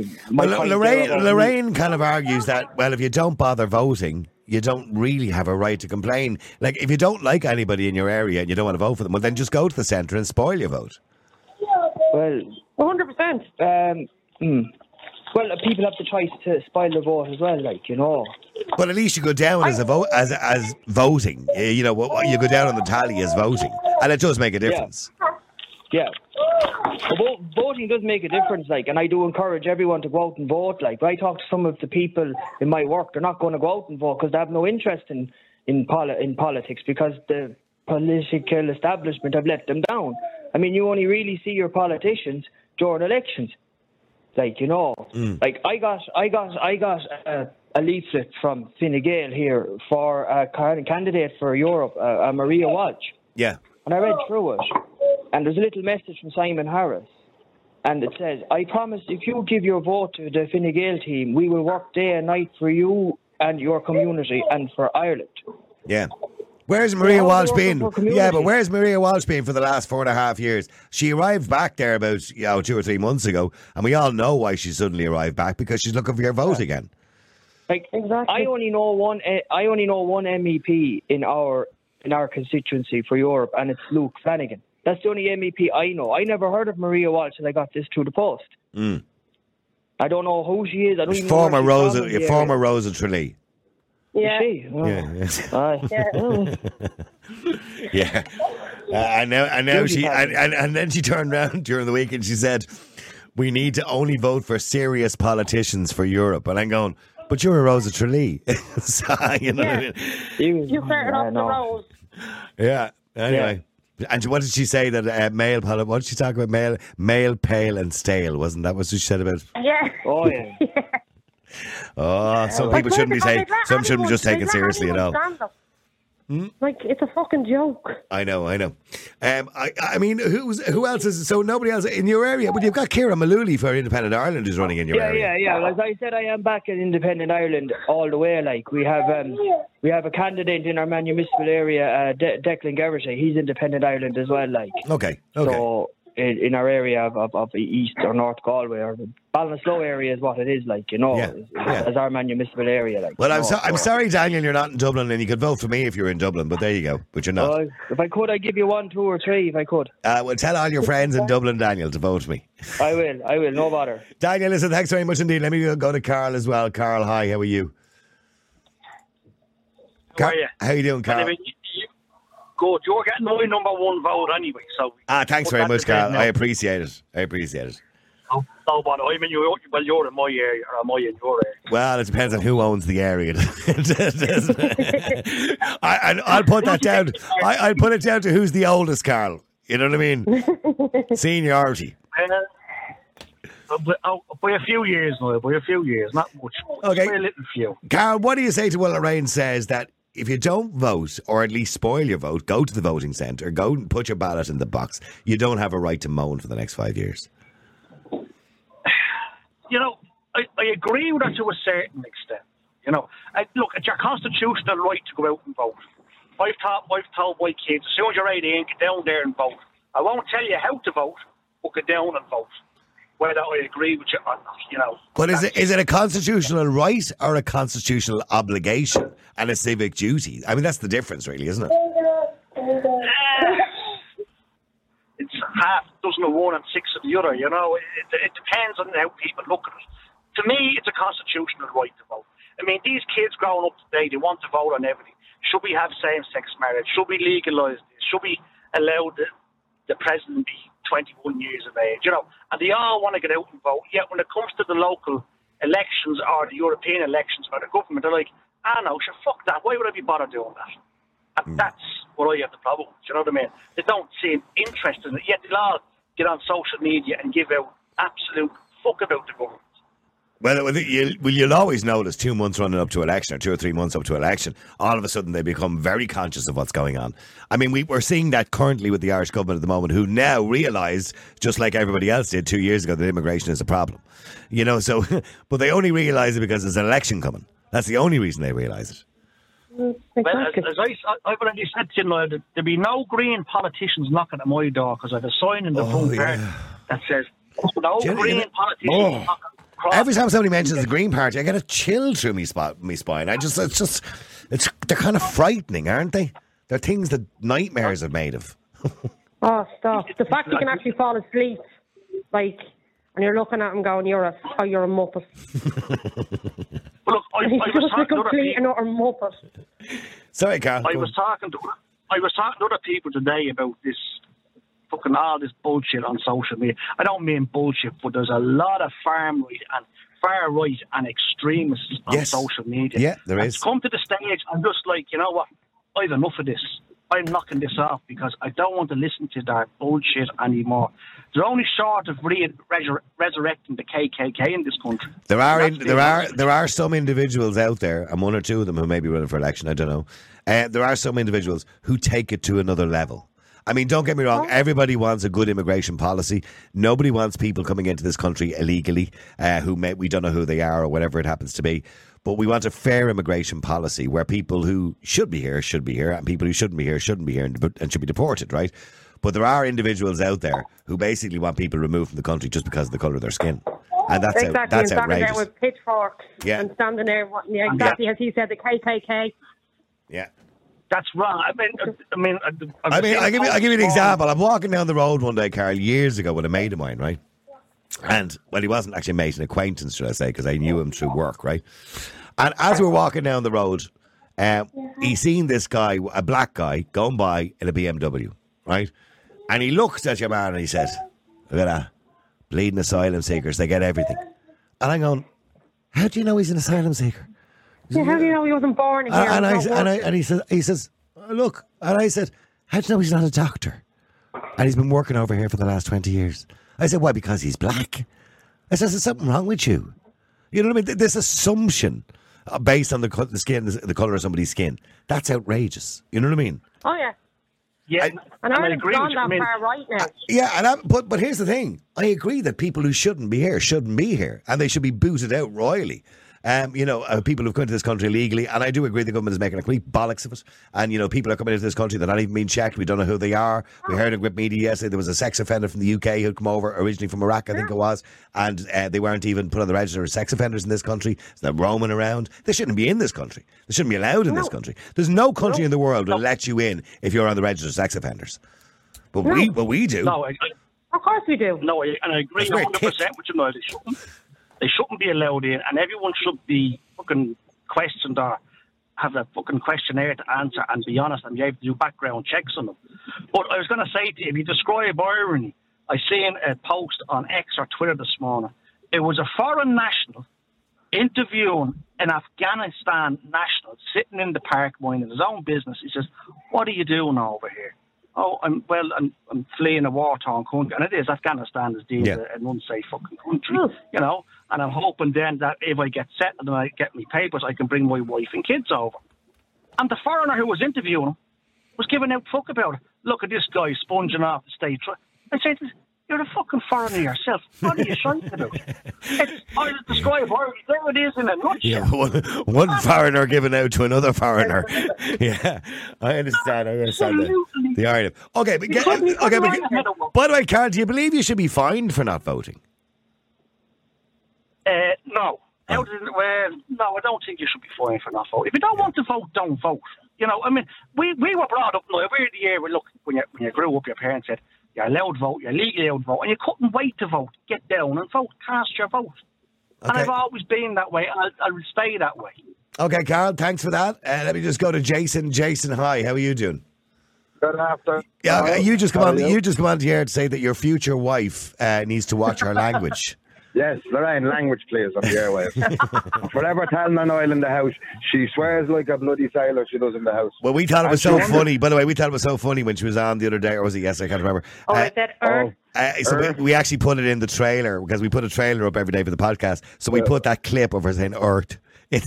Lorraine kind of argues that, well, if you don't bother voting, you don't really have a right to complain. Like, if you don't like anybody in your area and you don't want to vote for them, well, then just go to the centre and spoil your vote. Well, 100%. Well, people have the choice to spoil their vote as well, like, you know. But at least you go down as voting. You know, you go down on the tally as voting, and it does make a difference. Yeah. Voting does make a difference, like, and I do encourage everyone to go out and vote. Like, I talk to some of the people in my work; they're not going to go out and vote because they have no interest in politics, because the political establishment have let them down. I mean, you only really see your politicians during elections. Like, you know, like I got a leaflet from Fine Gael here for a candidate for Europe, Maria Walsh. Yeah. And I read through it, and there's a little message from Simon Harris, and it says, "I promise if you give your vote to the Fine Gael team, we will work day and night for you and your community and for Ireland." Yeah. Where's Maria Walsh been? Yeah, but where's Maria Walsh been for the last 4.5 years? She arrived back there about 2 or 3 months ago, and we all know why she suddenly arrived back, because she's looking for your vote again. Like, exactly. I only know one MEP in our constituency for Europe, and it's Luke Flanagan. That's the only MEP I know. I never heard of Maria Walsh until I got this through the post. I don't know who she is. I don't even know former Rosa Tralee. Yeah. Is she? Oh. Yeah. And now she and then she turned around during the week and she said, "We need to only vote for serious politicians for Europe." And I'm going, "But you're a Rosa Tralee." So, you know what I mean? You started off the road. Yeah. Anyway. And what did she say that what did she talk about? Male, pale and stale. Wasn't that what she said about? Yeah. Oh, yeah. Oh, some people shouldn't be taken. Some shouldn't be just taken seriously at all. Like, it's a fucking joke. I know. I mean, who else is? So nobody else in your area. But you've got Ciara Mullooly for Independent Ireland who's running in your area. Yeah. As I said, I am back in Independent Ireland all the way. Like, we have a candidate in our municipal area, Declan Geraghty. He's Independent Ireland as well. Like, Okay. So in our area of East or North Galway or the Ballinasloe area is what it is, like, you know, as our municipal area. Like, well, I'm sorry, Daniel, you're not in Dublin, and you could vote for me if you're in Dublin, but there you go. But you're not. If I could, I'd give you 1, 2 or 3 if I could. Well, tell all your friends in Dublin, Daniel, to vote for me. I will, no bother. Daniel, listen, thanks very much indeed. Let me go to Carl as well. Carl, hi, how are you? How are you? How are you doing, Carl? Good. You're getting my number 1 vote anyway. So thanks very much, Carl. I appreciate it. No bother. I mean, you're in my area, or am I in your area? Well, it depends on who owns the area. I'll put that down. I'll put it down to who's the oldest, Carl. You know what I mean? Seniority. By a few years now. By a few years, not much. Okay. By a little few. Carl, what do you say to what Lorraine says that if you don't vote, or at least spoil your vote, go to the voting centre, go and put your ballot in the box, you don't have a right to moan for the next 5 years? You know, I agree with that to a certain extent. You know, look, it's your constitutional right to go out and vote. I've told my kids, as soon as you're 18, get down there and vote. I won't tell you how to vote, but get down and vote. Whether I agree with you or not, you know. But is it a constitutional right or a constitutional obligation and a civic duty? I mean, that's the difference, really, isn't it? It's half a dozen of one and 6 of the other, you know. It depends on how people look at it. To me, it's a constitutional right to vote. I mean, these kids growing up today, they want to vote on everything. Should we have same-sex marriage? Should we legalise this? Should we allow the president be 21 years of age? You know, and they all want to get out and vote. Yet when it comes to the local elections or the European elections or the government, they're like, no, sure, fuck that. Why would I be bothered doing that? And that's what I have the problem with. You know what I mean? They don't seem interested in it. Yet they'll all get on social media and give out absolute fuck about the government. Well, you'll always notice 2 months running up to election or 2 or 3 months up to election, all of a sudden they become very conscious of what's going on. I mean, we're seeing that currently with the Irish government at the moment, who now realise, just like everybody else did 2 years ago, that immigration is a problem. You know, so, but they only realise it because there's an election coming. That's the only reason they realise it. Exactly. Well, as I've already said to you, there'll be no Green politicians knocking at my door because I have a sign in the front part that says, no Green politicians knocking. Every time somebody mentions the Green Party, I get a chill through me spine. They're kind of frightening, aren't they? They're things that nightmares are made of. Oh, stop. The fact you can actually fall asleep, like, and you're looking at them going, you're a muppet. Well, look, I was talking to other people. And utter muppet. Sorry, Carl. I was talking to other people today about this fucking all this bullshit on social media. I don't mean bullshit, but there's a lot of far right and extremists on social media. Yeah, there is. It's come to the stage, I'm just like, you know what? I've enough of this. I'm knocking this off because I don't want to listen to that bullshit anymore. They're only short of resurrecting the KKK in this country. There are some individuals out there, and 1 or 2 of them who may be running for election, I don't know. There are some individuals who take it to another level. I mean, don't get me wrong, everybody wants a good immigration policy. Nobody wants people coming into this country illegally we don't know who they are or whatever it happens to be. But we want a fair immigration policy where people who should be here, and people who shouldn't be here and should be deported, right? But there are individuals out there who basically want people removed from the country just because of the colour of their skin. And that's outrageous. Standing there with pitchforks and standing there, exactly as he said, the KKK. Yeah. That's wrong. I'll give you an example. I'm walking down the road one day, Carl, years ago with a mate of mine, right? And, well, he wasn't actually a mate, an acquaintance, should I say, because I knew him through work, right? And as we're walking down the road, He seen this guy, a black guy, going by in a BMW, right? And he looks at your man and he says, look at that, bleeding asylum seekers, they get everything. And I'm going, how do you know he's an asylum seeker? Yeah, how do you know he wasn't born here? And he says, look, and I said, how do you know he's not a doctor? And he's been working over here for the last 20 years. I said, why? Because he's black. I said, there's something wrong with you. You know what I mean? This assumption based on the colour of somebody's skin, that's outrageous. You know what I mean? Oh, yeah. Yeah, and Ireland's gone that far right now. Yeah, but here's the thing. I agree that people who shouldn't be here, and they should be booted out royally. People who've come into this country illegally, and I do agree the government is making a complete bollocks of it. And, people are coming into this country, they're not even being checked. We don't know who they are. We heard in Grip Media yesterday there was a sex offender from the UK who'd come over, originally from Iraq, I think it was, and they weren't even put on the register as sex offenders in this country. So they're roaming around. They shouldn't be in this country. They shouldn't be allowed in this country. There's no country in the world will let you in if you're on the register as sex offenders. But we do. No, of course we do. No, and I agree 100% with you, Noel. They shouldn't be allowed in, and everyone should be fucking questioned or have a fucking questionnaire to answer and be honest and be able to do background checks on them. But I was going to say to you, if you describe irony, I seen a post on X or Twitter this morning. It was a foreign national interviewing an Afghanistan national sitting in the park minding his own business. He says, what are you doing over here? Oh, I'm fleeing a war-torn country. And it is, Afghanistan is deemed an unsafe fucking country, and I'm hoping then that if I get settled and I get my papers, I can bring my wife and kids over. And the foreigner who was interviewing him was giving out fuck about it. Look at this guy sponging off the state. I said, you're a fucking foreigner yourself. What are you trying to do? I describe Ireland. There it is in a nutshell. Yeah, one foreigner giving out to another foreigner. Yeah, I understand the irony. Okay, but by the way, Carl, do you believe you should be fined for not voting? No. No, I don't think you should be fined for not voting. If you don't want to vote, don't vote. We were brought up, we're the year when you grew up, your parents said, you're allowed to vote, you're legally allowed to vote, and you couldn't wait to vote. Get down and vote, cast your vote. Okay. And I've always been that way, and I'll stay that way. Okay, Carl, thanks for that. Let me just go to Jason. Jason, hi, how are you doing? Good afternoon. Yeah, you just come on to here to say that your future wife needs to watch her language. Yes, Lorraine, language please on the airwaves. Forever telling an oil in the house. She swears like a bloody sailor she does in the house. Well, we thought it was so funny. By the way, we thought it was so funny when she was on the other day, or was it yesterday? I can't remember. I said so we actually put it in the trailer because we put a trailer up every day for the podcast. So we put that clip of her saying "earth." Yeah,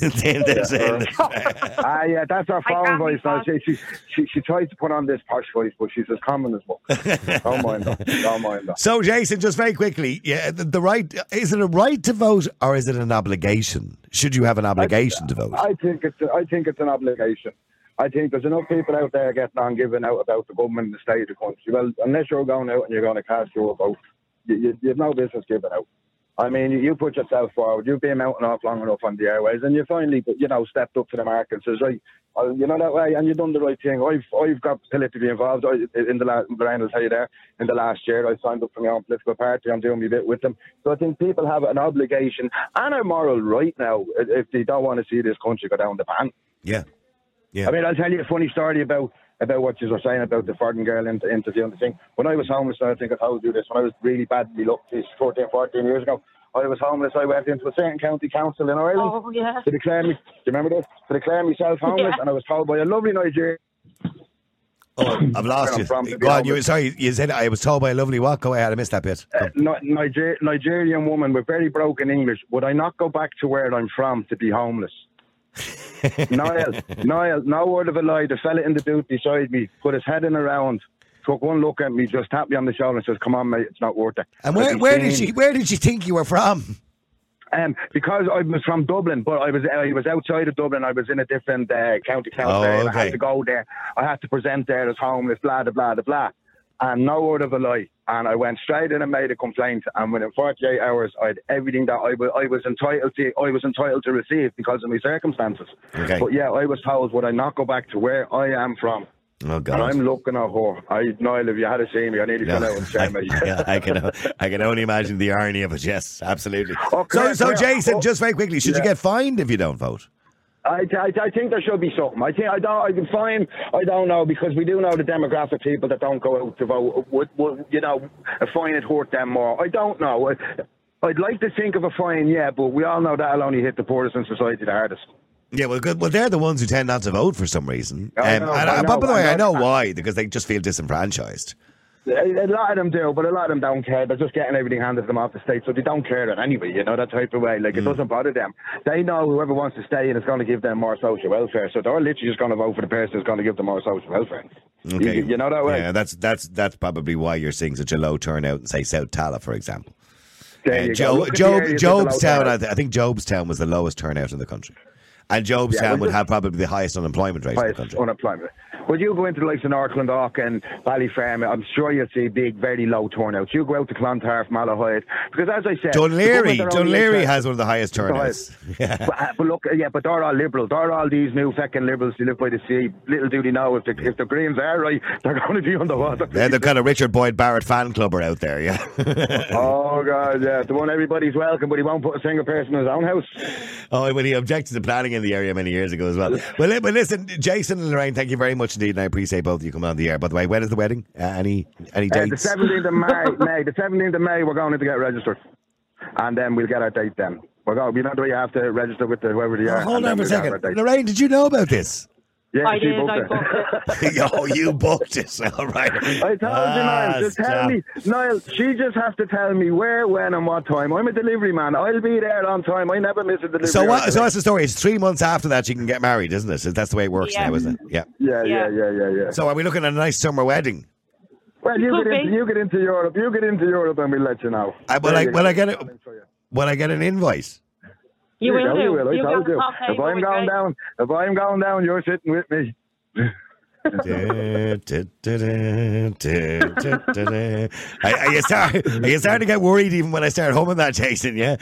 that's her phone voice. Now. She tries to put on this posh voice, but she's as common as well. Don't mind her. So, Jason, just very quickly, the right, is it a right to vote or is it an obligation? Should you have an obligation to vote? I think it's an obligation. I think there's enough people out there getting on giving out about the government and the state of the country. Well, unless you're going out and you're going to cast your vote, you have no business giving out. I mean, you put yourself forward. You've been mounting off long enough on the airways, and you finally, stepped up to the mark and says, right, that way, and you've done the right thing. I've got politically involved in the last. Brian will tell you there. In the last year, I signed up for my own political party. I'm doing my bit with them. So I think people have an obligation and a moral right now if they don't want to see this country go down the pan. Yeah. I mean, I'll tell you a funny story about what you were saying about the foreign girl interviewing the thing. When I was homeless, I think I told you this, when I was really badly looked, 14, 14 years ago, I was homeless. I went into a certain county council in Ireland to declare me, do you remember this? To declare myself homeless, and I was told by a lovely Nigerian. Oh, I've lost you. Go on, you said I was told by a lovely what? Go ahead, I missed that bit. Nigerian woman with very broken English. Would I not go back to where I'm from to be homeless? Niall, no word of a lie. The fella in the booth beside me put his head in around, took one look at me, just tapped me on the shoulder and says, "Come on, mate, it's not worth it." And where did she think you were from? Because I was from Dublin, but I was outside of Dublin. I was in a different county council. Okay. I had to go there. I had to present there as homeless, blah, blah, blah, blah. And no word of a lie. And I went straight in and made a complaint. And within 48 hours, I had everything that I was entitled to receive because of my circumstances. Okay. But yeah, I was told, would I not go back to where I am from? Oh, God. And I'm looking at her. Niall, if you had seen me, I nearly fell out and shame me. I can only imagine the irony of it. Yes, absolutely. Okay, So, Jason, just very quickly, should you get fined if you don't vote? I think there should be something. I don't know, because we do know the demographic people that don't go out to vote would a fine would hurt them more. I don't know. I'd like to think of a fine, yeah, but we all know that'll only hit the poorest in society the hardest. Yeah, well, good. Well, they're the ones who tend not to vote for some reason. By the way, I know why, because they just feel disenfranchised. A lot of them do, but a lot of them don't care. They're just getting everything handed to them off the state, so they don't care then anyway, that type of way. Like, it doesn't bother them. They know whoever wants to stay in is going to give them more social welfare, so they're literally just going to vote for the person who's going to give them more social welfare. Okay. You know that way? Yeah, that's probably why you're seeing such a low turnout in, say, South Tala, for example. Jobstown, I think Jobstown was the lowest turnout in the country. And Jobstown would have probably the highest unemployment rate in the country. Unemployment. When you go into the likes of North Clondalk and Ballyfermot, I'm sure you'll see big, very low turnouts. You go out to Clontarf, Malahide, because as I said, Dunleary has one of the highest turnouts. But look, but they're all liberal. They're all these new feckin' liberals who live by the sea. Little do they know if the Greens are right, they're going to be underwater. They're the kind of Richard Boyd Barrett fan club are out there, yeah. Oh God, yeah, the one everybody's welcome, but he won't put a single person in his own house. Oh, but he objected to planning in the area many years ago as well. But listen, Jason and Lorraine, thank you very much indeed, and I appreciate both of you coming on the air. By the way, when is the wedding? Any dates? The 17th of May. The 17th of May, we're going to get registered, and then we'll get our date then. We're going. You know the way you have to register with whoever you are. Hold on for a second, Lorraine. Did you know about this? Yeah, I did. I booked it. Oh, you booked it. All right. I told you, Niall. Just tell me, Niall. She just has to tell me where, when, and what time. I'm a delivery man. I'll be there on time. I never miss a delivery. So what's the story? It's 3 months after that you can get married, isn't it? That's the way it works now, isn't it? Yeah. So are we looking at a nice summer wedding? Well, you get into Europe. You get into Europe, and we'll let you know. Will I get an invite? You will do. You will. I told you. If I'm going down, you're sitting with me. Are you starting to get worried even when I start humming that, Jason? Yeah.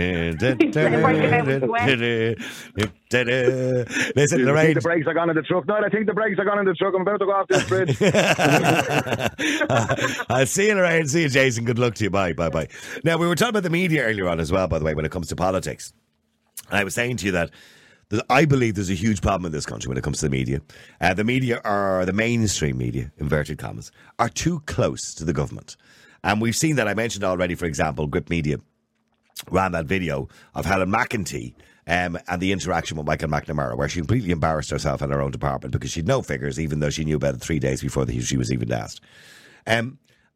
Listen, Lorraine. I think the brakes are gone in the truck. No, I think the brakes are gone in the truck. I'm about to go off this bridge. I'll see you, Lorraine. See you, Jason. Good luck to you. Bye. Now, we were talking about the media earlier on as well, by the way, when it comes to politics. And I was saying to you that I believe there's a huge problem in this country when it comes to the media. The media, are the mainstream media, inverted commas, are too close to the government. And we've seen that. I mentioned already, for example, Grip Media ran that video of Helen McEntee and the interaction with Michael McNamara, where she completely embarrassed herself in her own department because she'd no figures, even though she knew about it 3 days before she was even asked. And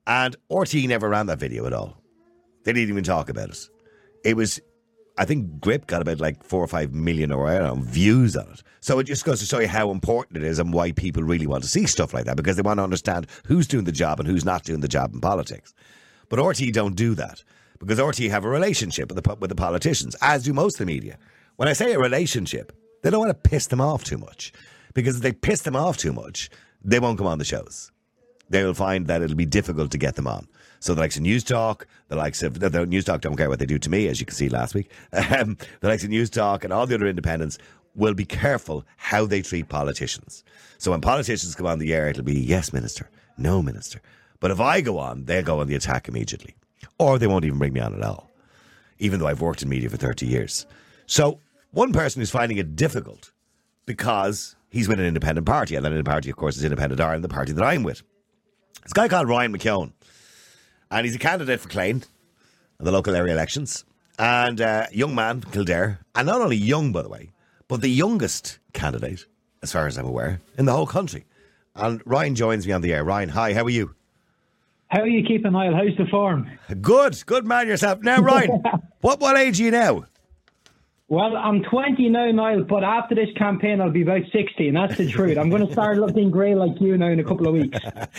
RTE never ran that video at all. They didn't even talk about it. It was... I think Grip got about 4 or 5 million views on it. So it just goes to show you how important it is and why people really want to see stuff like that, because they want to understand who's doing the job and who's not doing the job in politics. But RTE don't do that, because RTE have a relationship with the politicians, as do most of the media. When I say a relationship, they don't want to piss them off too much, because if they piss them off too much, they won't come on the shows. They will find that it'll be difficult to get them on. So the likes of News Talk, the News Talk don't care what they do to me, as you can see last week. The likes of News Talk and all the other independents will be careful how they treat politicians. So when politicians come on the air, it'll be yes, minister, no, minister. But if I go on, they'll go on the attack immediately. Or they won't even bring me on at all, even though I've worked in media for 30 years. So one person who's finding it difficult because he's with an independent party, and that independent party, of course, is Independent Ireland, the party that I'm with. This guy called Ryan McKeown. And he's a candidate for Clane in the local area elections. And young man from Kildare. And not only young, by the way, but the youngest candidate, as far as I'm aware, in the whole country. And Ryan joins me on the air. Ryan, hi, how are you? How are you keeping, Niall? How's the form? Good man yourself. Now, Ryan, what age are you now? Well, I'm 20 now, Niall, but after this campaign, I'll be about 60, and that's the truth. I'm going to start looking grey like you now in a couple of weeks.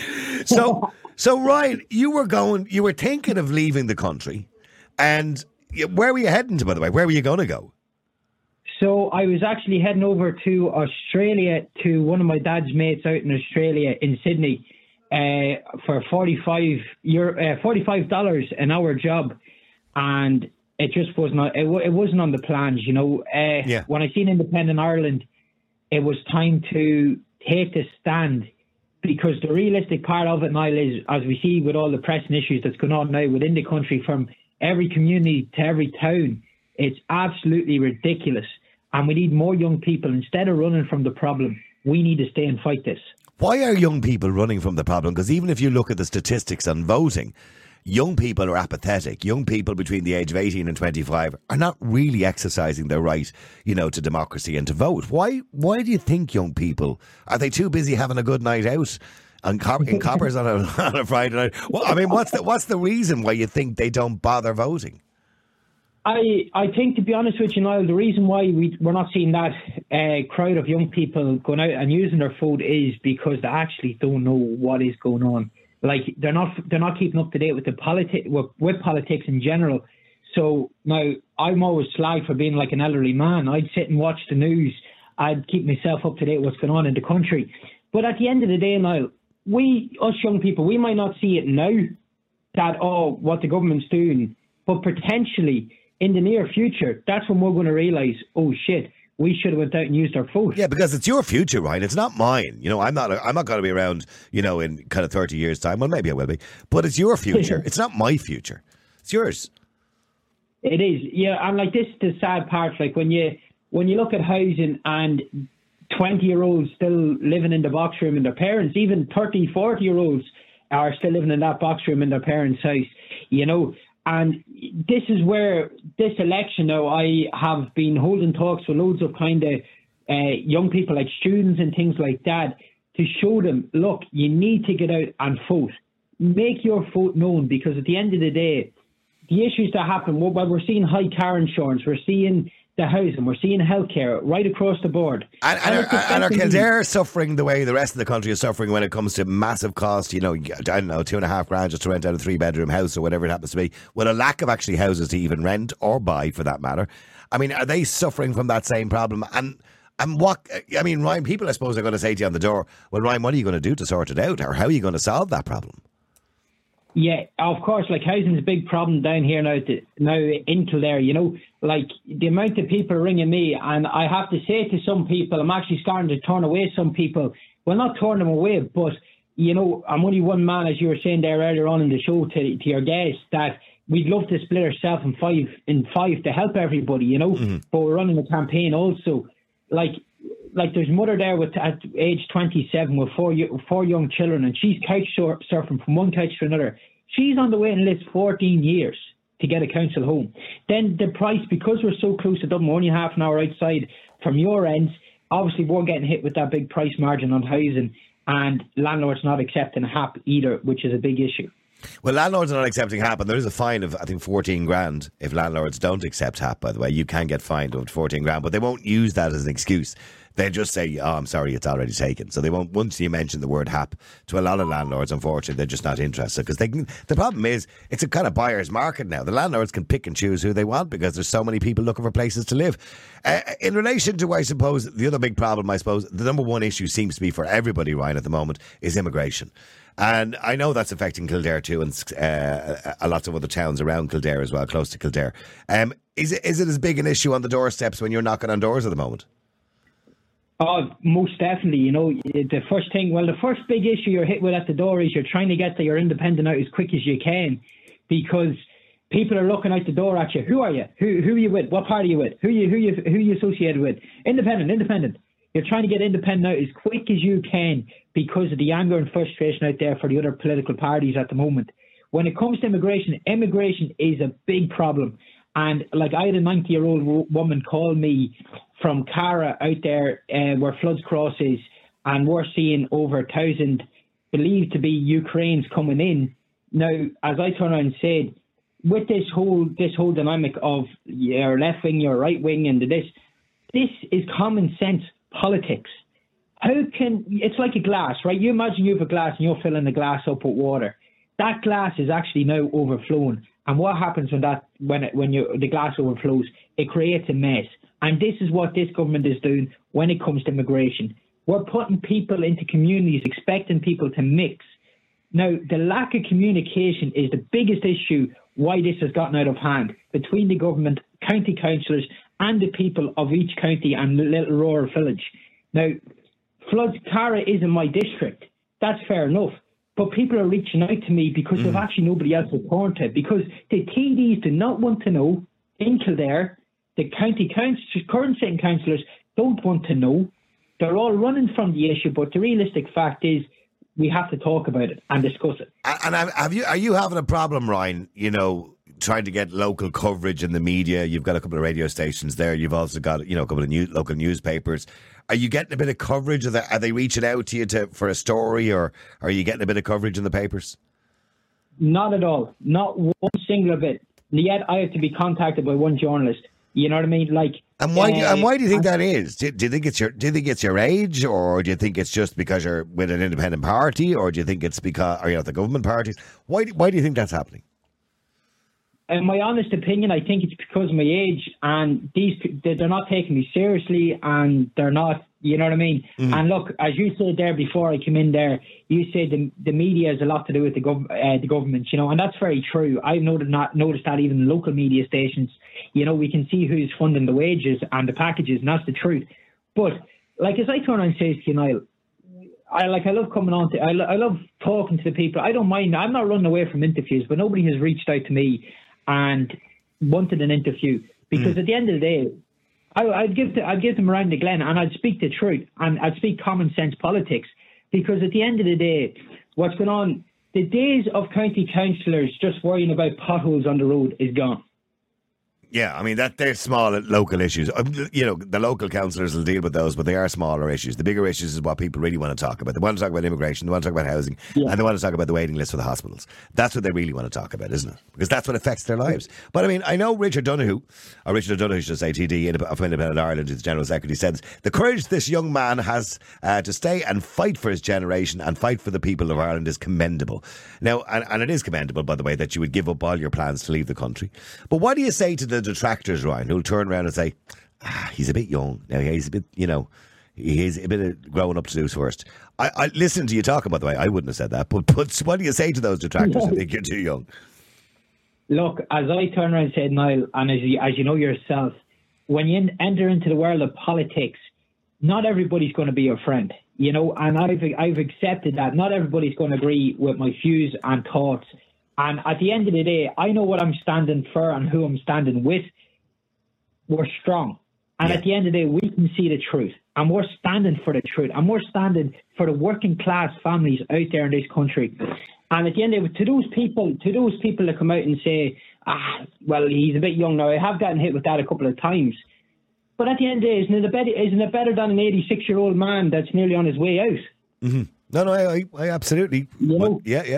So Ryan, you were thinking of leaving the country, and where were you heading to, by the way? Where were you going to go? So I was actually heading over to Australia to one of my dad's mates out in Australia in Sydney for $45 an hour job, and it just wasn't. It wasn't on the plans, you know. When I seen Independent Ireland, it was time to take the stand, because the realistic part of it, Niall, is, as we see with all the pressing issues that's going on now within the country, from every community to every town, it's absolutely ridiculous. and we need more young people. Instead of running from the problem, we need to stay and fight this. Why are young people running from the problem? Because even if you look at the statistics on voting, young people are apathetic. Young people between the age of 18 and 25 are not really exercising their right, to democracy and to vote. Why do you think young people, are they too busy having a good night out in Coppers on a Friday night? Well, I mean, what's the reason why you think they don't bother voting? I think, to be honest with you, Niall, the reason why we're not seeing that crowd of young people going out and using their phone is because they actually don't know what is going on. Like, they're not keeping up to date with with politics in general. So now I'm always slagged for being like an elderly man. I'd sit and watch the news. I'd keep myself up to date with what's going on in the country. But at the end of the day, Niall, us young people, we might not see it now that what the government's doing, but potentially in the near future, that's when we're going to realise, oh shit, we should have went out and used our vote. Yeah, because it's your future, Ryan. It's not mine. I'm not going to be around, in kind of 30 years' time. Well, maybe I will be. But it's your future. It's not my future. It's yours. It is. Yeah, and like, this is the sad part. Like, when you look at housing and 20-year-olds still living in the box room in their parents, even 30, 40-year-olds are still living in that box room in their parents' house, And this is where this election now, I have been holding talks with loads of kind of young people, like students and things like that, to show them, look, you need to get out and vote. Make your vote known, because at the end of the day, the issues that happen, well, we're seeing high car insurance, we're seeing the housing, we're seeing healthcare right across the board. And are Kildare suffering the way the rest of the country is suffering when it comes to massive cost? I don't know, $2,500 just to rent out a 3-bedroom house or whatever it happens to be, with a lack of actually houses to even rent or buy, for that matter. I mean, are they suffering from that same problem? And what, Ryan, people I suppose are going to say to you on the door, well, Ryan, what are you going to do to sort it out? Or how are you going to solve that problem? Yeah, of course, like, housing is a big problem down here now in Kildare, like the amount of people ringing me, and I have to say to some people, I'm actually starting to turn away some people. Well, not turn them away, but, I'm only one man, as you were saying there earlier on in the show to your guest, that we'd love to split ourselves in five to help everybody, but we're running a campaign also. Like there's a mother there at age 27 with four young children, and she's couch surfing from one couch to another. She's on the waiting list 14 years to get a council home. Then the price, because we're so close to Dublin, we're only half an hour outside from your ends, obviously we're getting hit with that big price margin on housing, and landlords not accepting HAP either, which is a big issue. Well, landlords are not accepting HAP, and there is a fine of, I think, 14 grand if landlords don't accept HAP, by the way. You can get fined up to 14 grand, but they won't use that as an excuse. They just say, oh, I'm sorry, it's already taken. So they won't, once you mention the word HAP to a lot of landlords, unfortunately, they're just not interested. Because the problem is, it's a kind of buyer's market now. The landlords can pick and choose who they want because there's so many people looking for places to live. In relation to, I suppose, the other big problem, I suppose, the number one issue seems to be for everybody, Ryan, at the moment, is immigration. And I know that's affecting Kildare too, and lots of other towns around Kildare as well, close to Kildare. Is it as big an issue on the doorsteps when you're knocking on doors at the moment? Oh, most definitely. The first big issue you're hit with at the door is you're trying to get your independent out as quick as you can, because people are looking out the door at you. Who are you? Who are you with? What party are you with? Who you associated with? Independent. You're trying to get independent out as quick as you can because of the anger and frustration out there for the other political parties at the moment. When it comes to immigration is a big problem. And like, I had a 90-year-old woman call me from Cara out there where Floods Cross is, and we're seeing over 1,000 believed to be Ukrainians coming in. Now, as I turned around and said, with this whole dynamic of your left wing, your right wing, and this is common sense politics. It's like a glass, right? You imagine you have a glass and you're filling the glass up with water. That glass is actually now overflowing. And what happens when the glass overflows? It creates a mess. And this is what this government is doing when it comes to immigration. We're putting people into communities, expecting people to mix. Now, the lack of communication is the biggest issue why this has gotten out of hand between the government, county councillors, and the people of each county and little rural village. Now, Floods Cara is in my district. That's fair enough. But people are reaching out to me because there's actually nobody else to turn to, because the TDs do not want to know in Kildare the current sitting councillors don't want to know. They're all running from the issue, but the realistic fact is we have to talk about it and discuss it. And are you having a problem, Ryan, trying to get local coverage in the media? You've got a couple of radio stations there. You've also got, a couple of local newspapers. Are you getting a bit of coverage? Are they reaching out to you for a story, or are you getting a bit of coverage in the papers? Not at all. Not one single bit. Yet I have to be contacted by one journalist. You know what I mean? And why do you think that is? Do you think it's your age, or do you think it's just because you're with an independent party, or do you think it's because are you at the government parties? Why do you think that's happening? In my honest opinion, I think it's because of my age, and they're not taking me seriously, and they're not. You know what I mean? Mm. And look, as you said there before I came in there, you said the media has a lot to do with the government, and that's very true. I've noticed that even in local media stations, we can see who's funding the wages and the packages, and that's the truth. But as I turn and say to you, Niall, I love coming on I love talking to the people. I don't mind. I'm not running away from interviews, but nobody has reached out to me and wanted an interview, because at the end of the day, I'd give them around the Glen, and I'd speak the truth, and I'd speak common sense politics, because at the end of the day, what's going on, the days of county councillors just worrying about potholes on the road is gone. Yeah, I mean, they're small local issues. The local councillors will deal with those, but they are smaller issues. The bigger issues is what people really want to talk about. They want to talk about immigration, they want to talk about housing, and they want to talk about the waiting list for the hospitals. That's what they really want to talk about, isn't it? Because that's what affects their lives. But I mean, I know Richard O'Donoghue should say, TD of Independent Ireland, his General Secretary, says the courage this young man has to stay and fight for his generation and fight for the people of Ireland is commendable. Now, and it is commendable, by the way, that you would give up all your plans to leave the country. But what do you say to the detractors, Ryan, who'll turn around and say, he's a bit young. Now, he's a bit, he's a bit of growing up to do first. I listen to you talking, by the way. I wouldn't have said that. But what do you say to those detractors who think you're too young? Look, as I turn around and say, Niall, and as you know yourself, when you enter into the world of politics, not everybody's going to be your friend, and I've accepted that. Not everybody's going to agree with my views and thoughts. And at the end of the day, I know what I'm standing for and who I'm standing with. We're strong. And at the end of the day, we can see the truth. And we're standing for the truth. And we're standing for the working class families out there in this country. And at the end of the day, to those people that come out and say, well, he's a bit young now. I have gotten hit with that a couple of times. But at the end of the day, isn't it better than an 86-year-old man that's nearly on his way out? Mm-hmm. No, I absolutely. Yeah.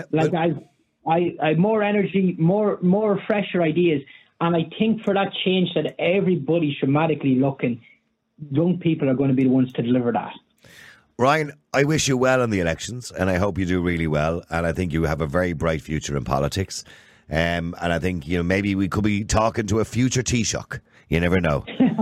I have more energy, more fresher ideas, and I think for that change that everybody's dramatically looking, young people are going to be the ones to deliver that. Ryan, I wish you well in the elections, and I hope you do really well, and I think you have a very bright future in politics. And I think maybe we could be talking to a future Taoiseach. You never know.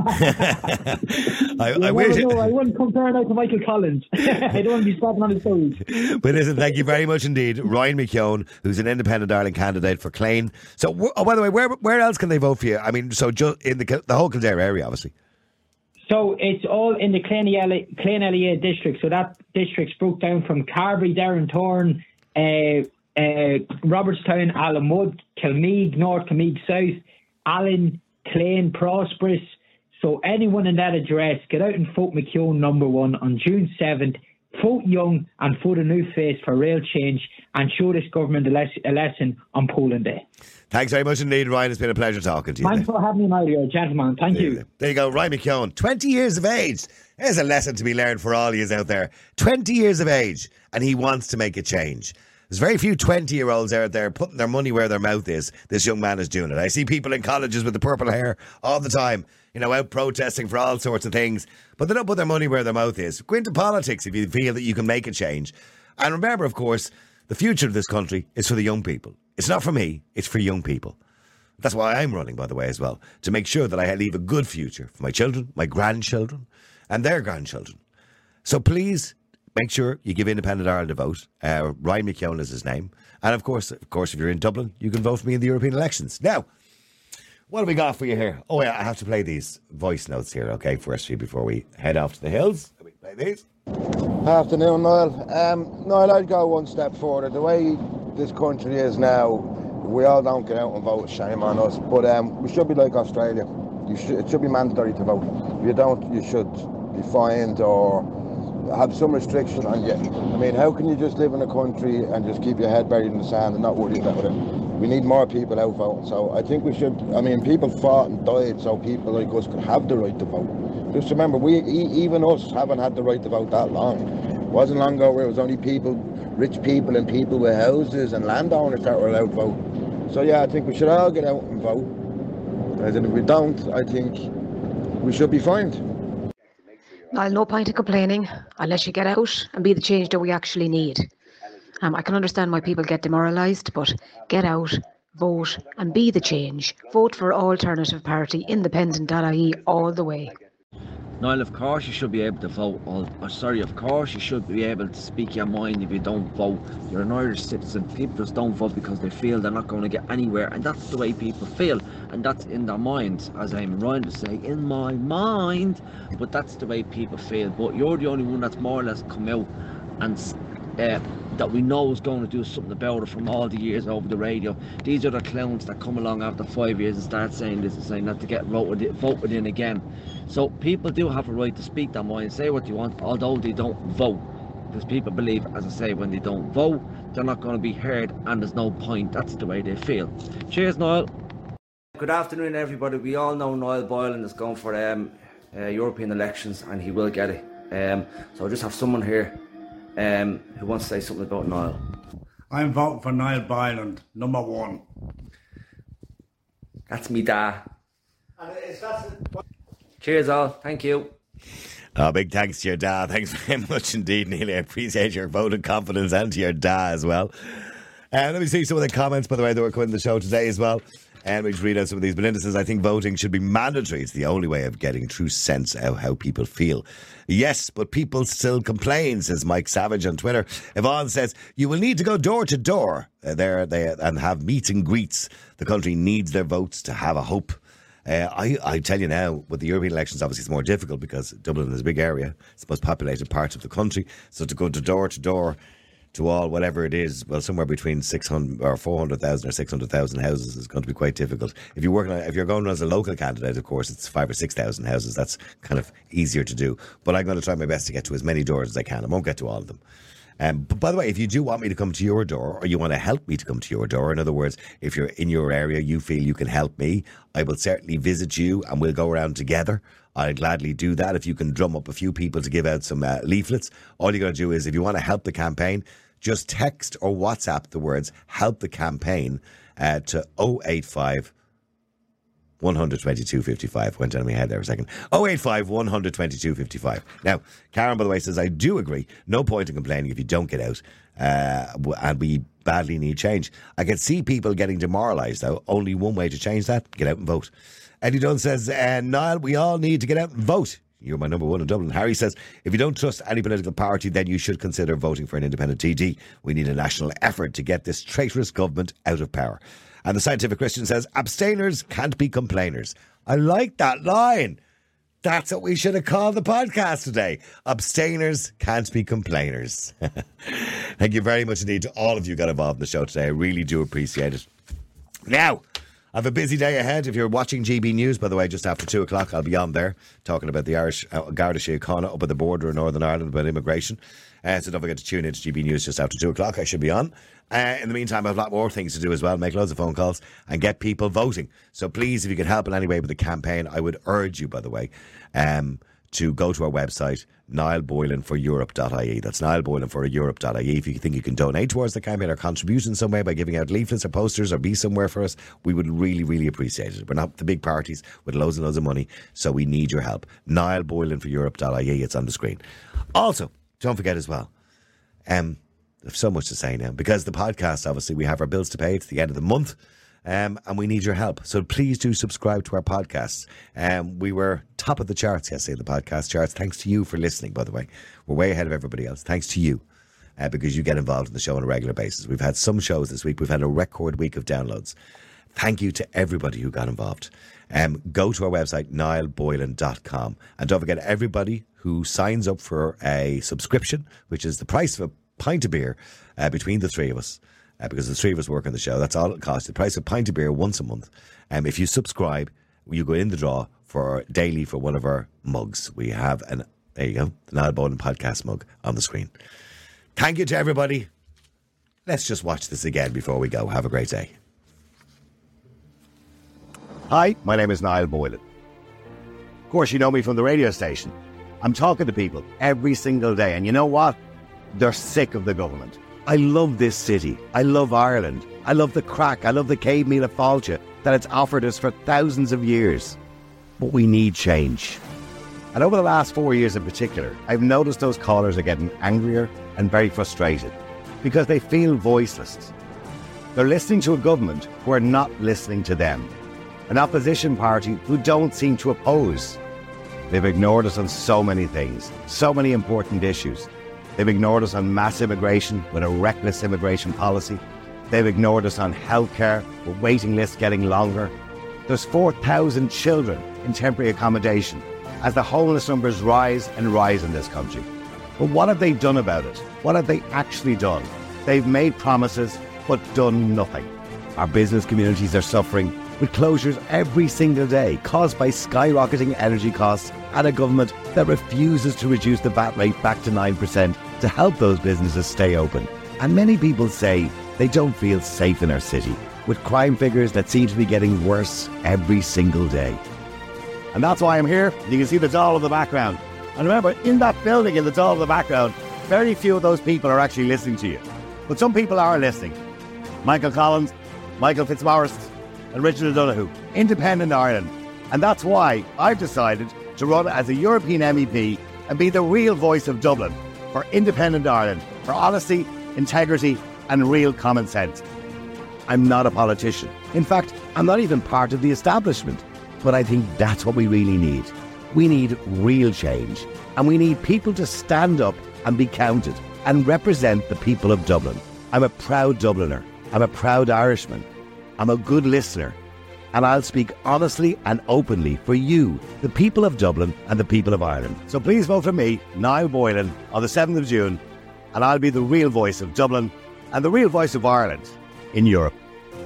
I wish. I wouldn't compare that to Michael Collins. I don't want to be stepping on his toes. But listen, thank you very much indeed, Ryan McKeown, who's an Independent Ireland candidate for Clane. So, by the way, where else can they vote for you? I mean, so just in the whole Kildare area, obviously. So it's all in the Clane LEA district. So that district's broke down from Carbery, Downtorn, Robertstown, Alamud, Kilmeague North, Kilmeague South, Allen, Clane, Prosperous. So anyone in that address, get out and vote McKeown #1 on June 7th. Vote young and vote a new face for real change, and show this government a lesson on polling day. Thanks very much indeed, Ryan. It's been a pleasure talking to you. Thanks for having me, my dear gentleman. Thank you. There you go, Ryan McKeown, 20 years of age. There's a lesson to be learned for all of you out there. 20 years of age, and he wants to make a change. There's very few 20-year-olds out there putting their money where their mouth is. This young man is doing it. I see people in colleges with the purple hair all the time, out protesting for all sorts of things, but they don't put their money where their mouth is. Go into politics if you feel that you can make a change. And remember, of course, the future of this country is for the young people. It's not for me, it's for young people. That's why I'm running, by the way, as well, to make sure that I leave a good future for my children, my grandchildren, and their grandchildren. So please, make sure you give Independent Ireland a vote. Ryan McKeown is his name. And of course, if you're in Dublin, you can vote for me in the European elections. Now, what have we got for you here? Oh, yeah, I have to play these voice notes here, okay, first before we head off to the hills. Let me play these. Afternoon, Niall. Niall, I'd go one step further. The way this country is now, we all don't get out and vote. Shame on us. But we should be like Australia. It should be mandatory to vote. If you don't, you should be fined or have some restriction on you. I mean, how can you just live in a country and just keep your head buried in the sand and not worry about it? We need more people out voting. So I think we should. I mean, people fought and died so people like us could have the right to vote. Just remember, even us haven't had the right to vote that long. It wasn't long ago where it was only people, rich people and people with houses and landowners that were allowed to vote. So yeah, I think we should all get out and vote. And if we don't, I think we should be fined. Well, no point in complaining unless you get out and be the change that we actually need. I can understand why people get demoralised, but get out, vote and be the change. Vote for Alternative Party, independent.ie all the way. Niall, of course you should be able to vote. Of course you should be able to speak your mind if you don't vote. You're an Irish citizen. People just don't vote because they feel they're not going to get anywhere, and that's the way people feel, and that's in their minds, as I'm trying to say, in my mind, but that's the way people feel. But you're the only one that's more or less come out and that we know is going to do something about it from all the years over the radio. These are the clowns that come along after 5 years and start saying this and saying that to get voted in again. So people do have a right to speak their mind, say what you want, although they don't vote. Because people believe, as I say, when they don't vote, they're not going to be heard and there's no point. That's the way they feel. Cheers, Niall. Good afternoon, everybody. We all know Niall Boylan is going for European elections and he will get it. So I just have someone here who wants to say something about Niall. I'm voting for Niall Boylan, number one. That's me, da. Cheers, all. Thank you. Big thanks to your dad. Thanks very much indeed, Neil. I appreciate your vote of confidence and to your dad as well. Let me see some of the comments, by the way, that were coming to the show today as well. And we just read out some of these. Belinda says, I think voting should be mandatory. It's the only way of getting true sense of how people feel. Yes, but people still complain, says Mike Savage on Twitter. Yvonne says, you will need to go door to door and have meet and greets. The country needs their votes to have a hope. I tell you now, with the European elections, obviously it's more difficult because Dublin is a big area. It's the most populated part of the country. So to go to door to all, whatever it is, well, somewhere between 600 or 400,000 or 600,000 houses is going to be quite difficult. If you're going as a local candidate, of course, it's 5,000 or 6,000 houses. That's kind of easier to do. But I'm going to try my best to get to as many doors as I can. I won't get to all of them. But by the way, if you do want me to come to your door, or you want to help me to come to your door, in other words, if you're in your area, you feel you can help me, I will certainly visit you and we'll go around together. I'll gladly do that. If you can drum up a few people to give out some leaflets, all you got to do is, if you want to help the campaign, just text or WhatsApp the words help the campaign to 085 122 55. Went down in my head there a second. 085 122 55. Now, Karen, by the way, says, I do agree. No point in complaining if you don't get out. And we badly need change. I can see people getting demoralised, though. Only one way to change that, get out and vote. Eddie Dunn says, Niall, we all need to get out and vote. You're my number one in Dublin. Harry says, if you don't trust any political party, then you should consider voting for an independent TD. We need a national effort to get this traitorous government out of power. And the Scientific Christian says, abstainers can't be complainers. I like that line. That's what we should have called the podcast today. Abstainers can't be complainers. Thank you very much indeed to all of you who got involved in the show today. I really do appreciate it. Now, I have a busy day ahead. If you're watching GB News, by the way, just after 2 o'clock, I'll be on there talking about the Irish Garda Síochána up at the border in Northern Ireland about immigration. So don't forget to tune into GB News just after 2 o'clock. I should be on. In the meantime, I have a lot more things to do as well. Make loads of phone calls and get people voting. So please, if you can help in any way with the campaign, I would urge you, by the way, to go to our website, niallboylanforeurope.ie. That's niallboylanforeurope.ie. If you think you can donate towards the campaign or contribute in some way by giving out leaflets or posters or be somewhere for us, we would really, really appreciate it. We're not the big parties with loads and loads of money, so we need your help. niallboylanforeurope.ie. It's on the screen. Also, don't forget as well, there's so much to say now, because the podcast, obviously, we have our bills to pay. It's the end of the month. And we need your help. So please do subscribe to our podcasts. We were top of the charts yesterday, the podcast charts. Thanks to you for listening, by the way. We're way ahead of everybody else. Thanks to you, because you get involved in the show on a regular basis. We've had some shows this week. We've had a record week of downloads. Thank you to everybody who got involved. Go to our website, niallboylan.com. And don't forget, everybody who signs up for a subscription, which is the price of a pint of beer between the three of us, because the three of us work on the show, that's all it costs. The price of a pint of beer once a month. If you subscribe, you go in the draw for daily for one of our mugs. We have there you go, the Niall Boylan podcast mug on the screen. Thank you to everybody. Let's just watch this again before we go. Have a great day. Hi, my name is Niall Boylan. Of course, you know me from the radio station. I'm talking to people every single day, and you know what? They're sick of the government. I love this city. I love Ireland. I love the crack. I love the cave meal of Fáilte that it's offered us for thousands of years. But we need change. And over the last 4 years in particular, I've noticed those callers are getting angrier and very frustrated because they feel voiceless. They're listening to a government who are not listening to them. An opposition party who don't seem to oppose. They've ignored us on so many things, so many important issues. They've ignored us on mass immigration with a reckless immigration policy. They've ignored us on healthcare with waiting lists getting longer. There's 4,000 children in temporary accommodation as the homeless numbers rise and rise in this country. But what have they done about it? What have they actually done? They've made promises but done nothing. Our business communities are suffering with closures every single day caused by skyrocketing energy costs and a government that refuses to reduce the VAT rate back to 9% to help those businesses stay open. And many people say they don't feel safe in our city, with crime figures that seem to be getting worse every single day. And that's why I'm here. You can see the doll in the background. And remember, in that building in the doll in the background, very few of those people are actually listening to you. But some people are listening. Michael Collins, Michael Fitzmaurice, and Richard O'Donoghue, Independent Ireland. And that's why I've decided to run as a European MEP and be the real voice of Dublin for Independent Ireland, for honesty, integrity, and real common sense. I'm not a politician. In fact, I'm not even part of the establishment. But I think that's what we really need. We need real change. And we need people to stand up and be counted and represent the people of Dublin. I'm a proud Dubliner. I'm a proud Irishman. I'm a good listener. And I'll speak honestly and openly for you, the people of Dublin and the people of Ireland. So please vote for me, Niall Boylan, on the 7th of June, and I'll be the real voice of Dublin and the real voice of Ireland in Europe.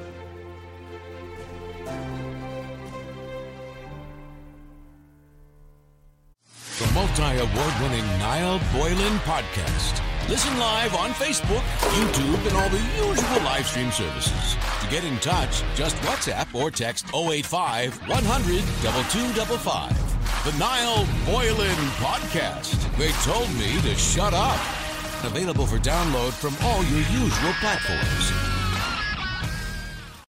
The multi-award-winning Niall Boylan podcast. Listen live on Facebook, YouTube, and all the usual live stream services. To get in touch, just WhatsApp or text 085 100 2255. The Niall Boylan podcast. They told me to shut up. Available for download from all your usual platforms.